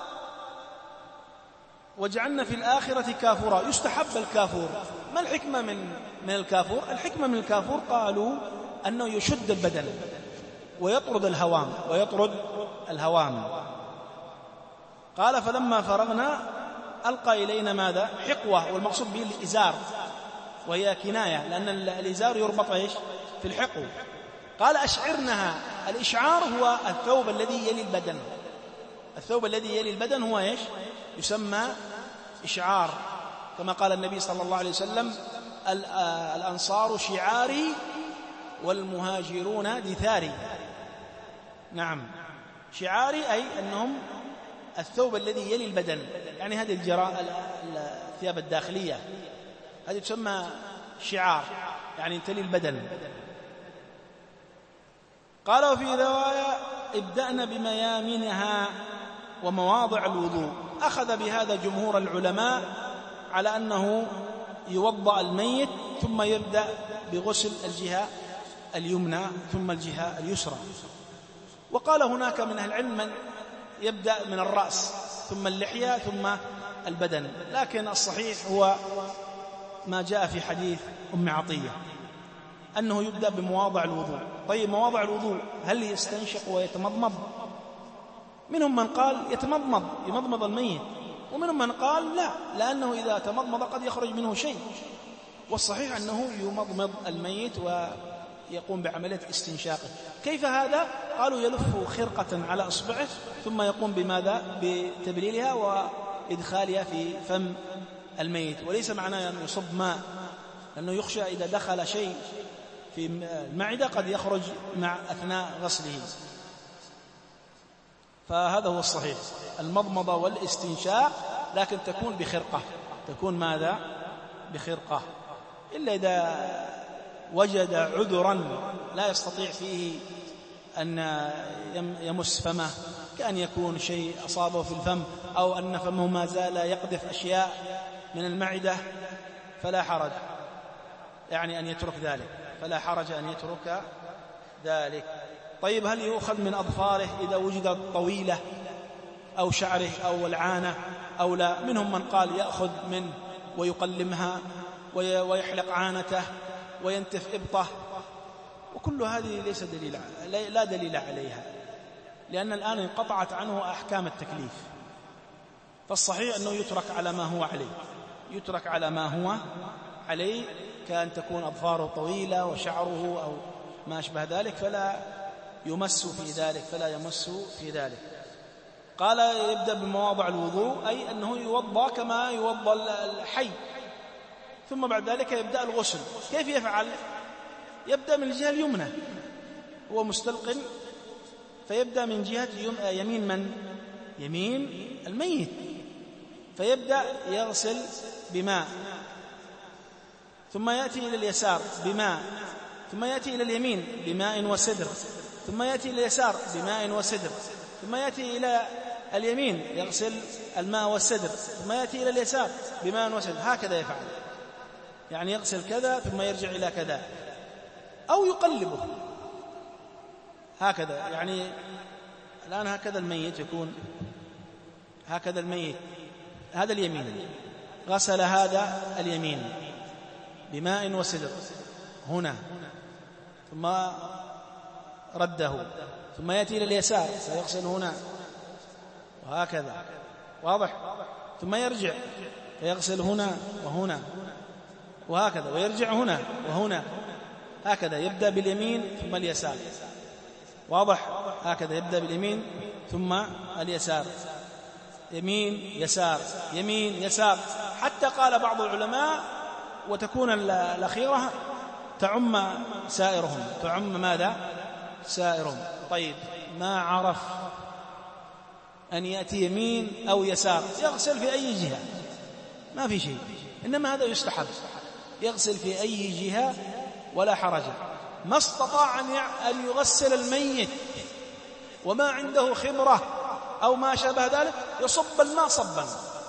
وجعلنا في الآخرة كافورا، يستحب الكافور. ما الحكمة من من الكافور؟ الحكمة من الكافور قالوا أنه يشد البدن ويطرد الهوام، ويطرد الهوام. قال فلما فرغنا ألقى إلينا ماذا؟ حقوة، والمقصود به الإزار، وهي كناية لأن الإزار يربط إيش؟ في الحقو. قال أشعرنها، الإشعار هو الثوب الذي يلي البدن، الثوب الذي يلي البدن هو إيش؟ يسمى إشعار، كما قال النبي صلى الله عليه وسلم الأنصار شعاري والمهاجرون دثاري. نعم، شعاري أي أنهم الثوب الذي يلي البدن، يعني هذه الجراء الثياب الداخلية هذه تسمى شعار، يعني تلي البدن. قال وفي رواية ابدأنا بميامنها ومواضع الوضوء. أخذ بهذا جمهور العلماء على أنه يوضأ الميت ثم يبدأ بغسل الجهة اليمنى ثم الجهة اليسرى. وقال هناك من أهل العلم من يبدأ من الرأس ثم اللحية ثم البدن، لكن الصحيح هو ما جاء في حديث أم عطية أنه يبدأ بمواضع الوضوء. طيب مواضع الوضوء هل يستنشق ويتمضمض؟ منهم من قال يتمضمض يمضمض الميت، ومنهم من قال لا، لأنه إذا تمضمض قد يخرج منه شيء، والصحيح أنه يمضمض الميت ويقوم بعملية استنشاقه. كيف هذا؟ قالوا يلف خرقة على إصبعه ثم يقوم بماذا؟ بتبليلها وإدخالها في فم الميت، وليس معناه أن يصب ماء، لأنه يخشى إذا دخل شيء في المعدة قد يخرج مع أثناء غسله. فهذا هو الصحيح، المضمضة والاستنشاق، لكن تكون بخرقة، تكون ماذا؟ بخرقة، إلا إذا وجد عذرا لا يستطيع فيه أن يمس فمه، كأن يكون شيء أصابه في الفم أو أن فمه ما زال يقذف أشياء من المعدة، فلا حرج يعني أن يترك ذلك، فلا حرج أن يترك ذلك. طيب هل يؤخذ من أظفاره إذا وجدت طويلة أو شعره أو العانة أو لا؟ منهم من قال يأخذ منه ويقلمها ويحلق عانته وينتف إبطه، وكل هذه ليس دليل، لا دليل عليها، لأن الآن انقطعت عنه أحكام التكليف، فالصحيح أنه يترك على ما هو عليه، يترك على ما هو عليه، كأن تكون أظفاره طويلة وشعره أو ما أشبه ذلك، فلا يمس في ذلك فلا يمس في ذلك. قال يبدأ بمواضع الوضوء، أي أنه يوضأ كما يوضأ الحي، ثم بعد ذلك يبدأ الغسل. كيف يفعل؟ يبدأ من الجهة اليمنى، هو مستلقٍ، فيبدأ من جهة يمين من؟ يمين الميت، فيبدأ يغسل بماء، ثم يأتي إلى اليسار بماء، ثم يأتي إلى اليمين بماء وسدر، ثم يأتي إلى اليسار بماء وسدر، ثم يأتي إلى اليمين يغسل الماء والسدر، ثم يأتي إلى اليسار بماء وسدر. هكذا يفعل، يعني يغسل كذا ثم يرجع إلى كذا، أو يقلبه هكذا. يعني الآن هكذا الميت يكون، هكذا الميت، هذا اليمين، غسل هذا اليمين بماء وسدر هنا، ثم رده، ثم يأتي إلى اليسار فيغسل هنا وهكذا، واضح؟ ثم يرجع فيغسل هنا وهنا وهكذا، ويرجع هنا وهنا، هكذا يبدأ باليمين ثم اليسار، واضح؟ هكذا يبدأ باليمين ثم اليسار، يمين يسار يمين يسار، حتى قال بعض العلماء وتكون الأخيرة تعم سائرهم، تعم ماذا؟ سائرهم. طيب، ما عرف أن يأتي يمين أو يسار يغسل في أي جهة، ما في شيء، إنما هذا يستحب، يغسل في أي جهة ولا حرج. ما استطاع أن يغسل الميت وما عنده خبرة أو ما شابه ذلك يصب الماء صبا.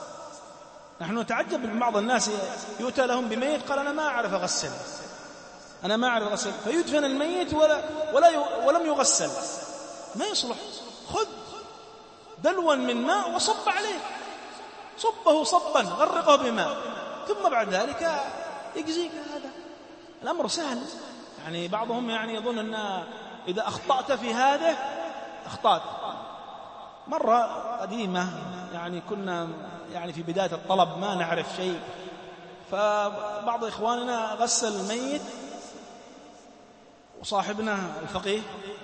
نحن نتعجب من بعض الناس يؤتى لهم بميت قال أنا ما أعرف أغسل، أنا ما أعرف أغسل، فيدفن الميت ولا ولا ولم يغسل، ما يصلح. خذ دلوا من ماء وصب عليه، صبه صبا، غرقه بماء، ثم بعد ذلك يجزيك. هذا الأمر سهل. يعني بعضهم يعني يظن أن إذا أخطأت في هذا أخطأت. مرة قديمة يعني كنا يعني في بداية الطلب ما نعرف شيء، فبعض إخواننا غسل الميت، وصاحبنا الفقيه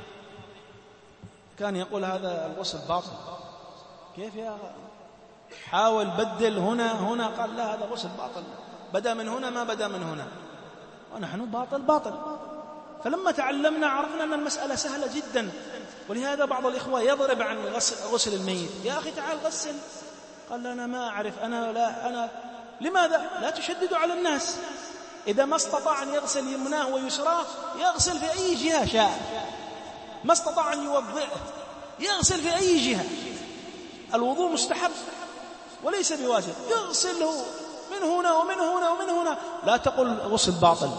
كان يقول هذا الغسل باطل. كيف يا حاول بدل هنا هنا، قال لا هذا غسل باطل، بدأ من هنا ما بدأ من هنا، ونحن باطل باطل. فلما تعلمنا عرفنا أن المسألة سهلة جدا. ولهذا بعض الإخوة يضرب عن غسل الميت، يا أخي تعال غسل، قال أنا ما أعرف، أنا لا أنا لماذا؟ لا تشددوا على الناس. إذا ما استطاع أن يغسل يمناه ويسراه يغسل في أي جهة شاء، ما استطاع أن يوضعه يغسل في أي جهة. الوضوء مستحب وليس بواجب، يغسله من هنا ومن هنا ومن هنا. لا تقل غسل باطل.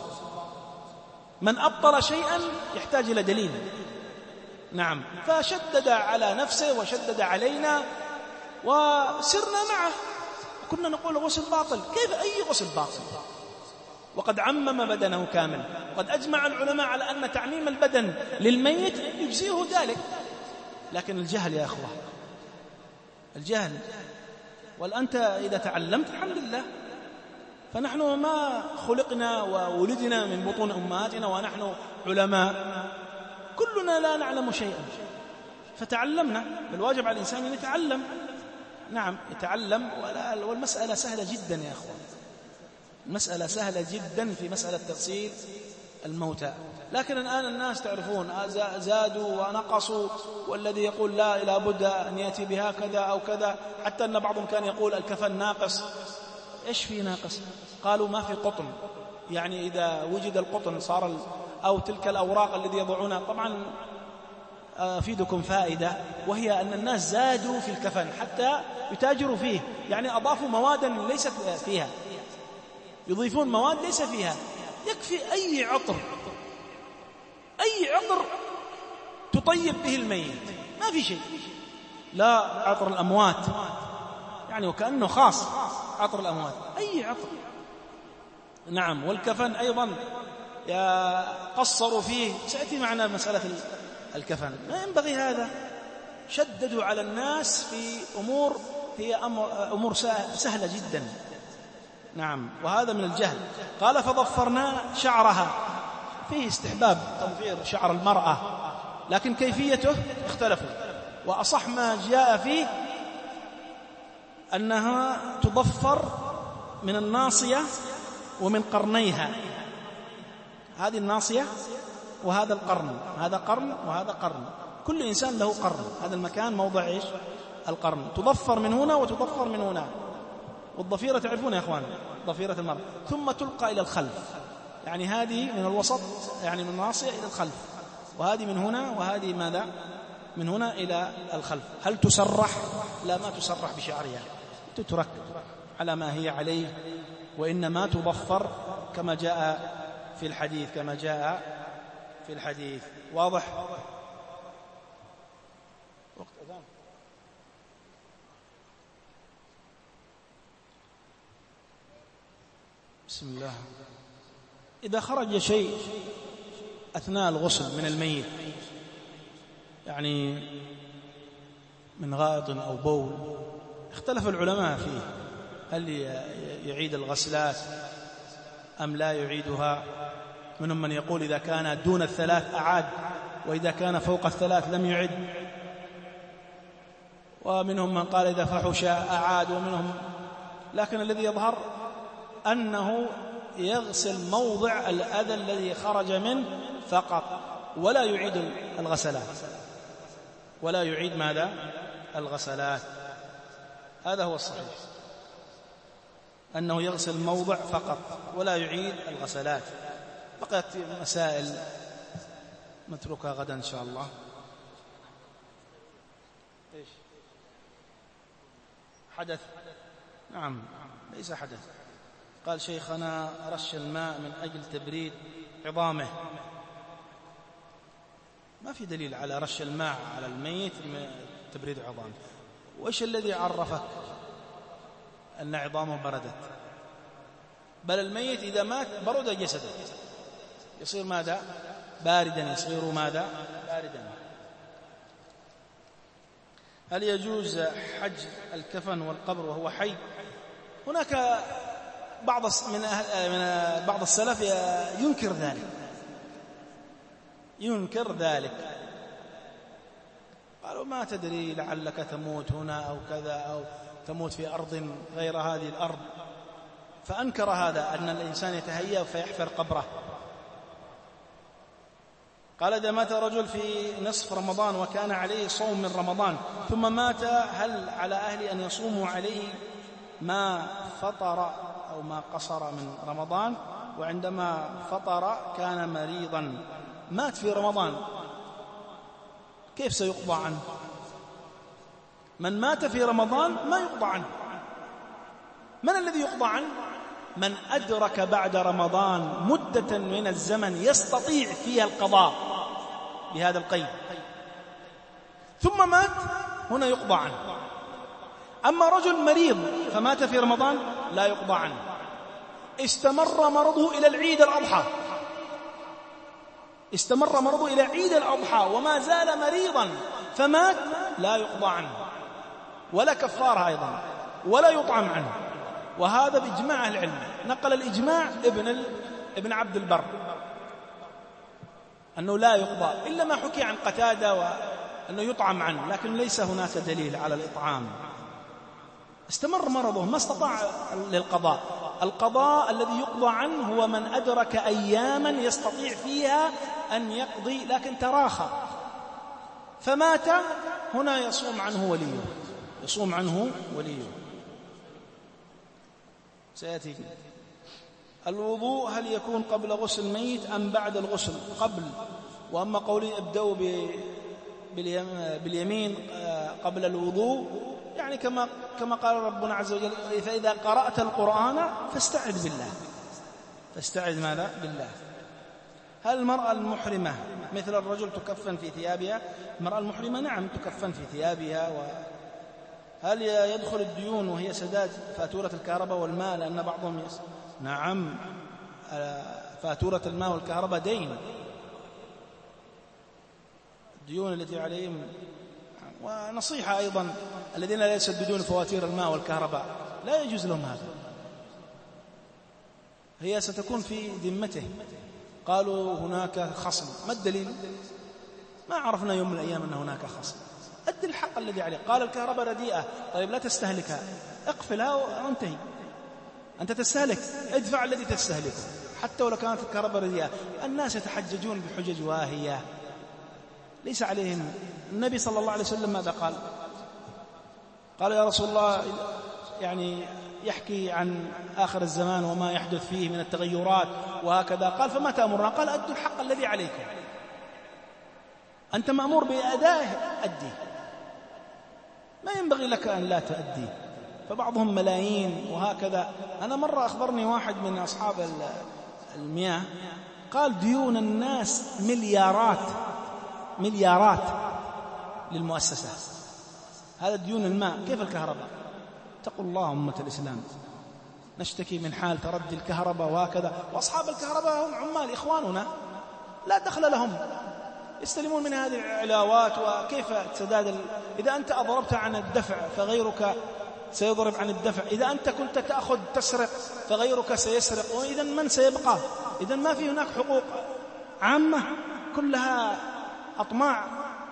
من أبطل شيئا يحتاج إلى دليل. نعم، فشدد على نفسه وشدد علينا وسرنا معه، كنا نقول غسل باطل. كيف أي غسل باطل؟ وقد عمم بدنه كامل. وقد أجمع العلماء على أن تعميم البدن للميت يجزيه ذلك، لكن الجهل يا أخوة، الجهل. والأنت إذا تعلمت الحمد لله. فنحن ما خلقنا وولدنا من بطون أمهاتنا ونحن علماء، كلنا لا نعلم شيئا، فتعلمنا. بالواجب على الإنسان أن يتعلم. نعم يتعلم، والمسألة سهلة جدا يا أخوان، المسألة سهلة جدا في مسألة تغسيل الموتى. لكن الآن الناس تعرفون زادوا ونقصوا، والذي يقول لا لا بد أن يأتي بهكذا أو كذا، حتى أن بعضهم كان يقول الكفن ناقص. إيش في ناقص؟ قالوا ما في قطن، يعني إذا وجد القطن صار أو تلك الأوراق الذي يضعونها. طبعا أفيدكم فائدة، وهي أن الناس زادوا في الكفن حتى يتاجروا فيه، يعني أضافوا موادا ليست فيها، يضيفون مواد ليس فيها. يكفي أي عطر، أي عطر تطيب به الميت، ما في شيء. لا عطر الأموات، يعني وكأنه خاص عطر الأموات، أي عطر. نعم، والكفن أيضا قصروا فيه، سأتي معنا مسألة الكفن. ما ينبغي هذا. شددوا على الناس في أمور هي أمر أمور سهلة جدا. نعم، وهذا من الجهل. قال فضفرنا شعرها، فيه استحباب تضفير شعر المرأة، لكن كيفيته اختلفوا، وأصح ما جاء فيه أنها تضفر من الناصية ومن قرنيها. هذه الناصية وهذا القرن، هذا قرن وهذا قرن، كل إنسان له قرن، هذا المكان موضع إيش؟ القرن. تضفر من هنا وتضفر من هنا. والضفيرة تعرفون يا أخوان ضفيرة المرأة، ثم تلقى إلى الخلف، يعني هذه من الوسط، يعني من الناصية إلى الخلف، وهذه من هنا وهذه ماذا؟ من هنا إلى الخلف. هل تسرح؟ لا، ما تسرح بشعرها، تترك على ما هي عليه، وإنما تضفر كما جاء في الحديث، كما جاء في الحديث. واضح؟ وقت أذان. بسم الله. إذا خرج شيء أثناء الغسل من الميت، يعني من غائط أو بول، اختلف العلماء فيه، هل يعيد الغسلات أم لا يعيدها؟ منهم من يقول إذا كان دون الثلاث أعاد، وإذا كان فوق الثلاث لم يعد، ومنهم من قال إذا فحش أعاد، ومنهم، لكن الذي يظهر أنه يغسل موضع الأذى الذي خرج منه فقط، ولا يعيد الغسلات، ولا يعيد ماذا؟ الغسلات. هذا هو الصحيح، أنه يغسل موضع فقط ولا يعيد الغسلات. بقيت مسائل نتركها غدا إن شاء الله. إيش؟ حدث؟ نعم، ليس حدث. قال شيخنا رش الماء من أجل تبريد عظامه. ما في دليل على رش الماء على الميت تبريد عظامه. وإيش الذي عرفك أن عظامه بردت؟ بل الميت إذا مات برد جسده، يصير ماذا؟ باردا، يصير ماذا؟ باردا. هل يجوز حج الكفن والقبر وهو حي؟ هناك بعض من من بعض السلف ينكر ذلك، ينكر ذلك، قالوا ما تدري لعلك تموت هنا أو كذا، أو تموت في أرض غير هذه الأرض، فأنكر هذا، أن الإنسان يتهيأ فيحفر قبره. قال إذا مات رجل في نصف رمضان وكان عليه صوم من رمضان ثم مات، هل على أهله أن يصوموا عليه ما فطر أو ما قصر من رمضان؟ وعندما فطر كان مريضا، مات في رمضان، كيف سيقضى عنه؟ من مات في رمضان ما يقضى عنه. من الذي يقضى عنه؟ من أدرك بعد رمضان مدة من الزمن يستطيع فيها القضاء بهذا القيد ثم مات، هنا يقضى عنه. أما رجل مريض فمات في رمضان لا يقضى عنه، استمر مرضه إلى العيد الأضحى، استمر مرضه إلى عيد الأضحى وما زال مريضا فمات، لا يقضى عنه ولا كفارة أيضا ولا يطعم عنه. وهذا بإجماع العلم، نقل الإجماع ابن ال... ابن عبد البر أنه لا يقضى، إلا ما حكي عن قتادة وأنه يطعم عنه، لكن ليس هناك دليل على الإطعام. استمر مرضه ما استطاع للقضاء. القضاء الذي يقضى عنه هو من أدرك أياما يستطيع فيها أن يقضي لكن تراخى فمات، هنا يصوم عنه وليه، يصوم عنه وليه. سيأتي الوضوء هل يكون قبل غسل الميت أم بعد الغسل؟ قبل. وأما قولي ابدأوا باليمين قبل الوضوء، يعني كما كما قال ربنا عز وجل فإذا قرأت القرآن فاستعذ بالله، فاستعذ ماذا؟ بالله. هل المرأة المحرمة مثل الرجل تكفن في ثيابها؟ المرأة المحرمة نعم تكفن في ثيابها. و هل يدخل الديون وهي سداد فاتورة الكهرباء والماء؟ لأن بعضهم يس... نعم، فاتورة الماء والكهرباء دين، الديون التي عليهم ونصيحة أيضا الذين لا يسددون فواتير الماء والكهرباء لا يجوز لهم هذا، هي ستكون في ذمته. قالوا هناك خصم، ما الدليل؟ ما عرفنا يوم من الأيام أن هناك خصم. أدي الحق الذي عليك. قال الكهرباء رديئة، طيب لا تستهلكها، اقفلها وانتهي. أنت تستهلك، ادفع الذي تستهلكه حتى ولو كانت الكهرباء رديئة. الناس يتحججون بحجج واهية ليس عليهم. النبي صلى الله عليه وسلم ماذا قال؟ قال يا رسول الله، يعني يحكي عن آخر الزمان وما يحدث فيه من التغيرات وهكذا، قال فما تأمرنا؟ قال أدوا الحق الذي عليكم، أنت مأمور بأدائه أدي، ما ينبغي لك أن لا تؤدي. فبعضهم ملايين وهكذا. أنا مرة أخبرني واحد من أصحاب المياه قال ديون الناس مليارات مليارات للمؤسسة، هذا ديون الماء، كيف الكهرباء؟ اتقوا الله أمة الإسلام، نشتكي من حال تردي الكهرباء وهكذا، وأصحاب الكهرباء هم عمال إخواننا لا دخل لهم، يستلمون من هذه العلاوات. وكيف تسداد ال... إذا أنت أضربت عن الدفع فغيرك سيضرب عن الدفع، إذا أنت كنت تأخذ تسرق فغيرك سيسرق، وإذا من سيبقى؟ إذا ما في هناك حقوق عامة، كلها أطماع.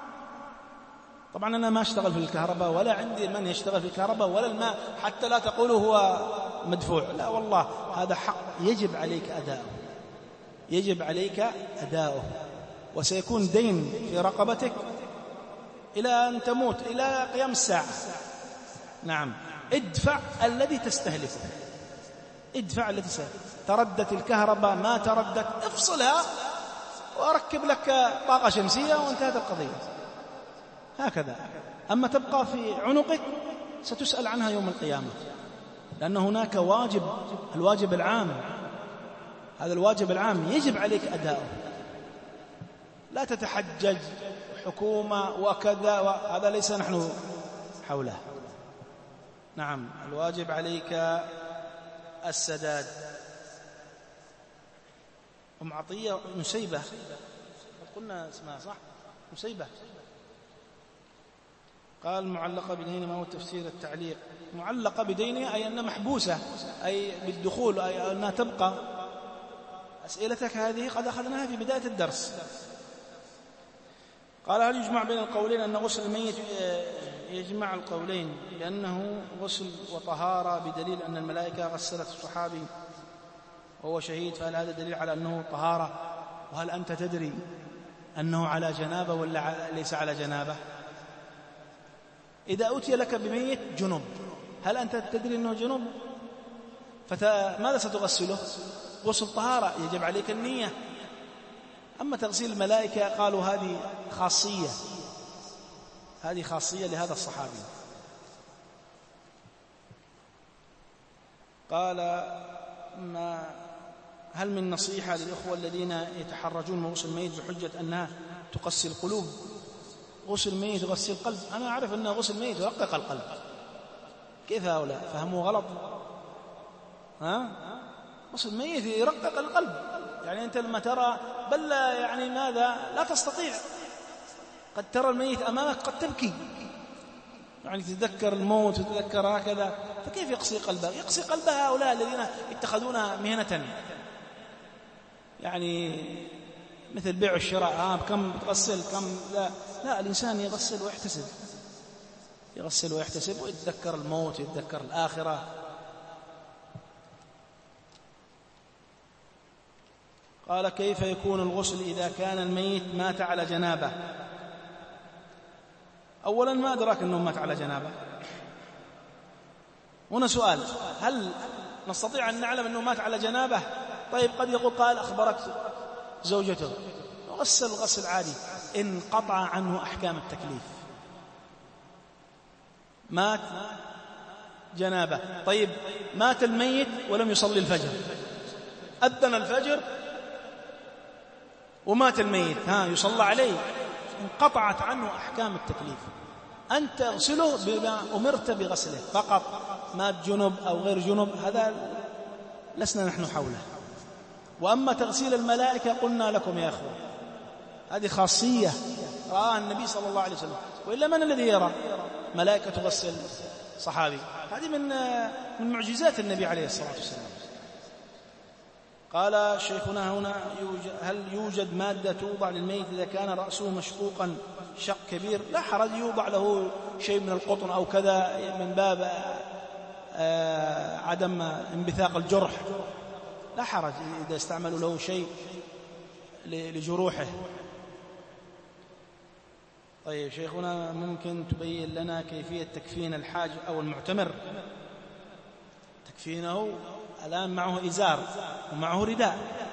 طبعا أنا ما أشتغل في الكهرباء ولا عندي من يشتغل في الكهرباء ولا الماء، حتى لا تقولوا هو مدفوع، لا والله هذا حق يجب عليك أداؤه، يجب عليك أداؤه، وسيكون دين في رقبتك إلى أن تموت، إلى قيام الساعة. نعم، ادفع الذي تستهلكه، ادفع الذي تستهلكه. تردت الكهرباء ما تردت، افصلها وأركب لك طاقة شمسية وانتهت القضية، هكذا. أما تبقى في عنقك ستسأل عنها يوم القيامة، لأن هناك واجب، الواجب العام، هذا الواجب العام يجب عليك أداؤه. لا تتحجج حكومة وكذا، وهذا ليس نحن حوله. نعم، الواجب عليك السداد. أم عطية نسيبة، قلنا اسمها صح، نسيبة، قال معلقة بدينه. ما هو تفسير التعليق؟ معلقة بدينه أي أنها محبوسة، أي بالدخول، أي أنها تبقى. أسئلتك هذه قد أخذناها في بداية الدرس. قال هل يجمع بين القولين أن غسل الميت؟ يجمع القولين، لأنه غسل وطهارة، بدليل أن الملائكة غسلت الصحابي وهو شهيد، فهل هذا دليل على أنه طهارة؟ وهل أنت تدري أنه على جنابة ولا ليس على جنابة؟ إذا أتي لك بميت جنب، هل أنت تدري أنه جنب؟ فماذا ستغسله؟ غسل طهارة، يجب عليك النية. أما تغسيل الملائكة قالوا هذه خاصية، هذه خاصية لهذا الصحابي. قال ما هل من نصيحة للإخوة الذين يتحرجون من غسل الميت بحجة أنها تقسي القلوب؟ غسل الميت يغسل القلب؟ أنا أعرف أن غسل الميت يرقق القلب. كيف هؤلاء فهموا غلط؟ ها؟ غسل الميت يرقق القلب، يعني أنت لما ترى بل يعني ماذا لا تستطيع، قد ترى الميت أمامك قد تبكي، يعني تتذكر الموت وتتذكر هكذا، فكيف يقسي قلبه؟ يقسي قلب هؤلاء الذين اتخذونها مهنة، يعني مثل بيع والشراء، آه كم بتغسل كم لا لا، الإنسان يغسل ويحتسب، يغسل ويحتسب ويتذكر الموت ويتذكر الآخرة. قال كيف يكون الغسل إذا كان الميت مات على جنابه؟ أولا ما أدراك أنه مات على جنابه؟ هنا سؤال، هل نستطيع أن نعلم أنه مات على جنابه؟ طيب قد يقول قال أخبرت زوجته، غسل غسل عادي، انقطع عنه أحكام التكليف، مات جنابه. طيب مات الميت ولم يصلي الفجر، أذن الفجر ومات الميت، ها يصلى عليه؟ انقطعت عنه أحكام التكليف. أنت تغسله بما أمرت بغسله فقط. مات جنب أو غير جنب هذا لسنا نحن حوله. وأما تغسيل الملائكة قلنا لكم يا أخوة هذه خاصية رآها النبي صلى الله عليه وسلم، وإلا من الذي يرى ملائكة تغسل صحابي؟ هذه من من معجزات النبي عليه الصلاة والسلام. قال شيخنا هنا يوجد هل يوجد مادة توضع للميت إذا كان رأسه مشقوقا شق كبير؟ لا حرج، يوضع له شيء من القطن أو كذا من باب عدم انبثاق الجرح، لا حرج إذا استعملوا له شيء لجروحه. طيب شيخنا ممكن تبين لنا كيفية تكفين الحاج أو المعتمر؟ تكفينه الآن معه إزار ومعه رداء.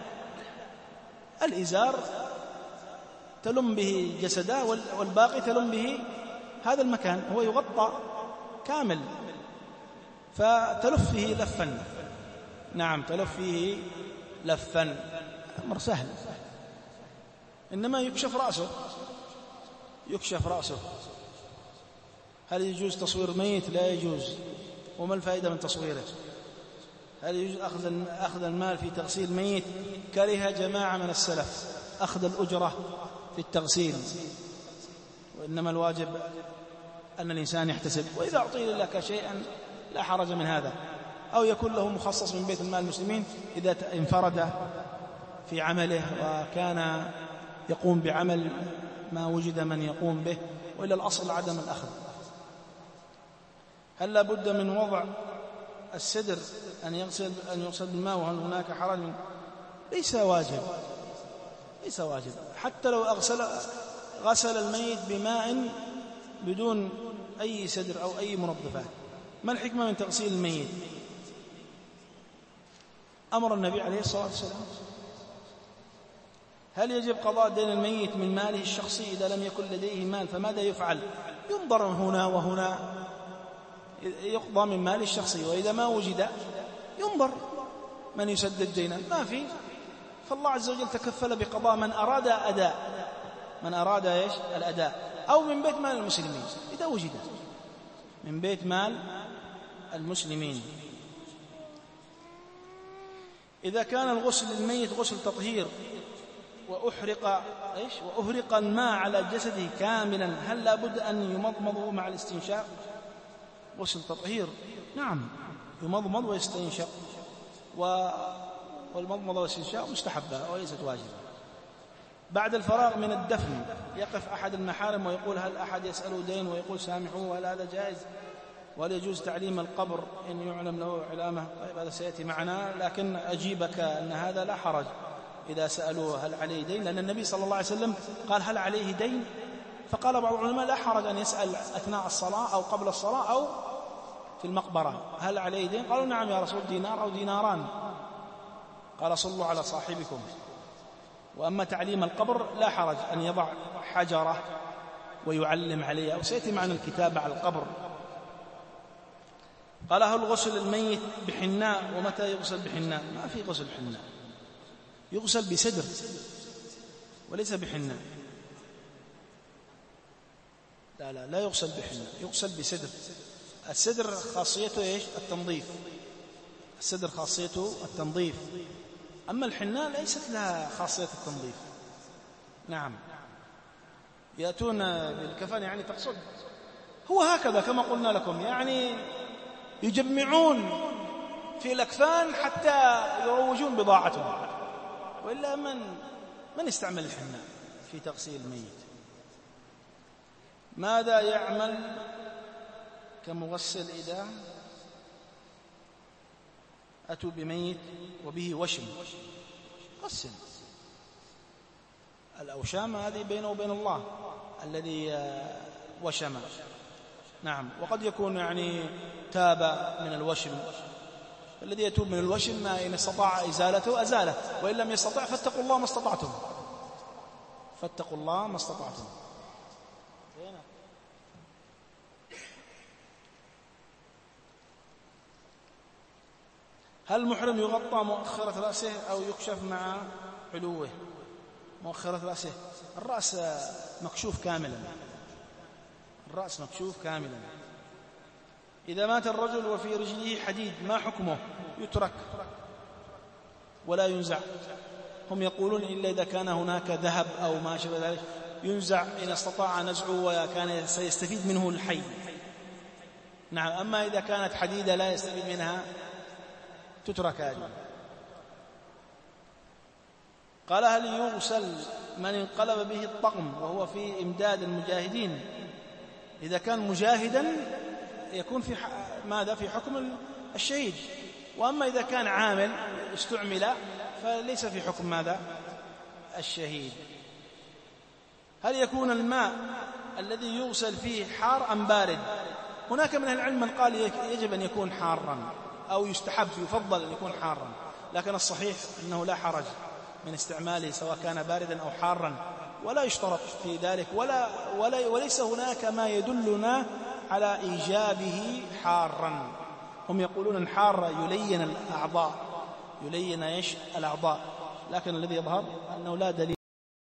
الإزار تلم به جسده والباقي تلم به هذا المكان، هو يغطى كامل فتلف فيه لفا. نعم تلف فيه لفا، أمر سهل. إنما يكشف رأسه، يكشف رأسه. هل يجوز تصوير ميت؟ لا يجوز. وما الفائدة من تصويره؟ هل يجوز أخذ أخذ المال في تغسيل ميت؟ كره جماعة من السلف أخذ الأجرة في التغسيل، وإنما الواجب أن الإنسان يحتسب، وإذا أعطي لك شيئا لا حرج من هذا، أو يكون له مخصص من بيت المال المسلمين إذا انفرد في عمله وكان يقوم بعمل ما وجد من يقوم به، وإلا الأصل عدم الأخذ. هل لا بد من وضع السدر أن يغسل أن يغسل بالماء، وهل هناك حرج؟ ليس واجب، ليس واجب. حتى لو أغسل غسل الميت بماء بدون أي سدر أو أي منظفات، ما الحكمة من تغسيل الميت؟ أمر النبي عليه الصلاة والسلام. هل يجب قضاء دين الميت من ماله الشخصي إذا لم يكن لديه مال؟ فماذا يفعل؟ ينظر هنا وهنا، يقضى من مال الشخصي، وإذا ما وجد ينظر من يسدد دينا، ما في. فالله عز وجل تكفل بقضاء من أراد أداء من أراد إيش الأداء، أو من بيت مال المسلمين إذا وجد من بيت مال المسلمين. إذا كان الغسل للميت غسل تطهير وأحرق إيش وأهرق الماء على جسده كاملا، هل لا بد أن يمضمضه مع الاستنشاق؟ غسل تطهير نعم يمضمض ويستنشق، والمضمضة والاستنشاق مستحبة وليست واجبة. بعد الفراغ من الدفن يقف أحد المحارم ويقول هل أحد يسأله دين ويقول سامحوه، هل هذا جائز؟ وهل يجوز تعليم القبر إن يعلم له علامة؟ طيب هذا سيأتي معنا، لكن أجيبك أن هذا لا حرج إذا سألوه هل عليه دين، لأن النبي صلى الله عليه وسلم قال هل عليه دين؟ فقال بعض العلماء لا حرج أن يسأل أثناء الصلاة أو قبل الصلاة أو في المقبرة هل عليه دين؟ قالوا نعم يا رسول، دينار أو ديناران. قال صلوا على صاحبكم. وأما تعليم القبر لا حرج أن يضع حجرة ويعلم عليها، أو سيأتي معنا الكتابة على القبر. قال هل غسل الميت بحناء؟ ومتى يغسل بحناء؟ ما في غسل بحناء، يغسل بسدر وليس بحناء. لا لا لا يغسل بحناء، يغسل بسدر. السدر خاصيته إيش؟ التنظيف. السدر خاصيته التنظيف، أما الحناء ليست لها خاصية التنظيف. نعم يأتون بالكفن، يعني تقصد هو هكذا كما قلنا لكم، يعني يجمعون في الأكفان حتى يروجون بضاعتهم، وإلا من من يستعمل الحناء في تغسيل الميت؟ ماذا يعمل كمغسل إذا أتوا بميت وبه وشم؟ غسل. الأوشام هذه بينه وبين الله الذي وشم. نعم. وقد يكون يعني تاب من الوشم، الذي يتوب من الوشم ما إن استطاع إزالته أزاله، وإن لم يستطع فاتقوا الله ما استطعتم، فاتقوا الله ما استطعتم. هل المحرم يغطى مؤخرة رأسه أو يكشف مع علوه؟ مؤخرة رأسه، الرأس مكشوف كاملا، الرأس مكشوف كاملا. إذا مات الرجل وفي رجله حديد ما حكمه؟ يترك ولا ينزع. هم يقولون إلا إذا كان هناك ذهب أو ما شابه ذلك، ينزع إن استطاع نزعه وكان سيستفيد منه الحي. نعم. أما إذا كانت حديدة لا يستفيد منها تترك هذه. قال هل يغسل من انقلب به الطقم وهو في إمداد المجاهدين؟ إذا كان مجاهدا يكون في ماذا في حكم الشهيد، وأما إذا كان عامل استعمل فليس في حكم ماذا الشهيد. هل يكون الماء الذي يغسل فيه حار أم بارد؟ هناك من العلم من قال يجب أن يكون حارا أو يستحب يفضل أن يكون حارا، لكن الصحيح أنه لا حرج من استعماله سواء كان باردا أو حارا، ولا يشترط في ذلك ولا ولا وليس هناك ما يدلنا على إيجابه حارا. هم يقولون الحار يلين الأعضاء يلين إيش الأعضاء، لكن الذي يظهر أنه لا دليل.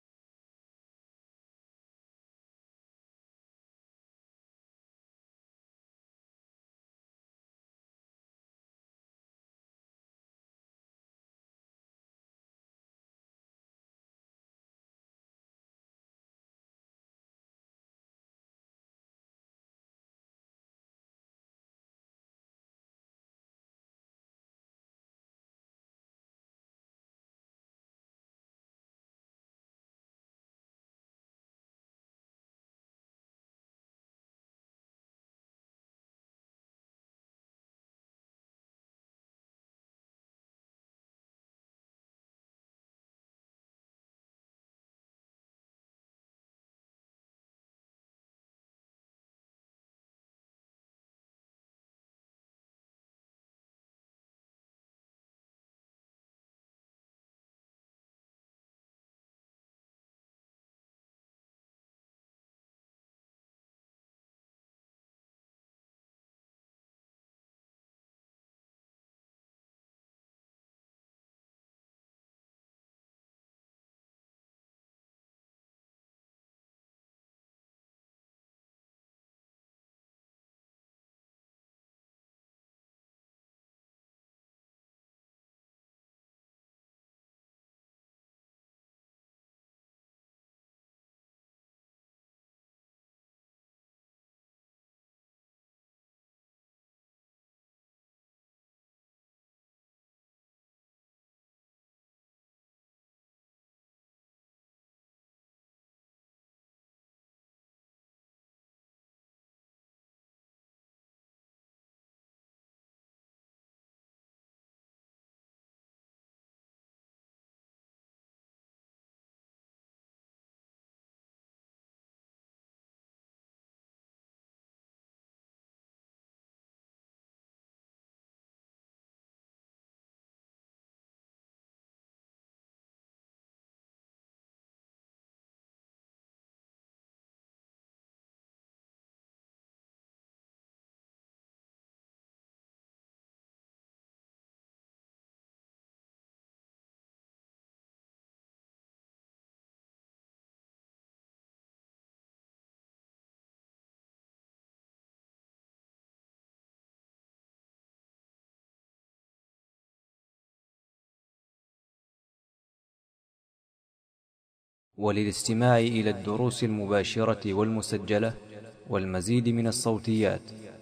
وللاستماع إلى الدروس المباشرة والمسجلة والمزيد من الصوتيات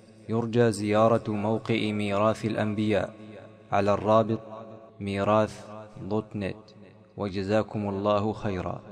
يرجى زيارة موقع ميراث الأنبياء على الرابط ميراث دوت نت. وجزاكم الله خيرا.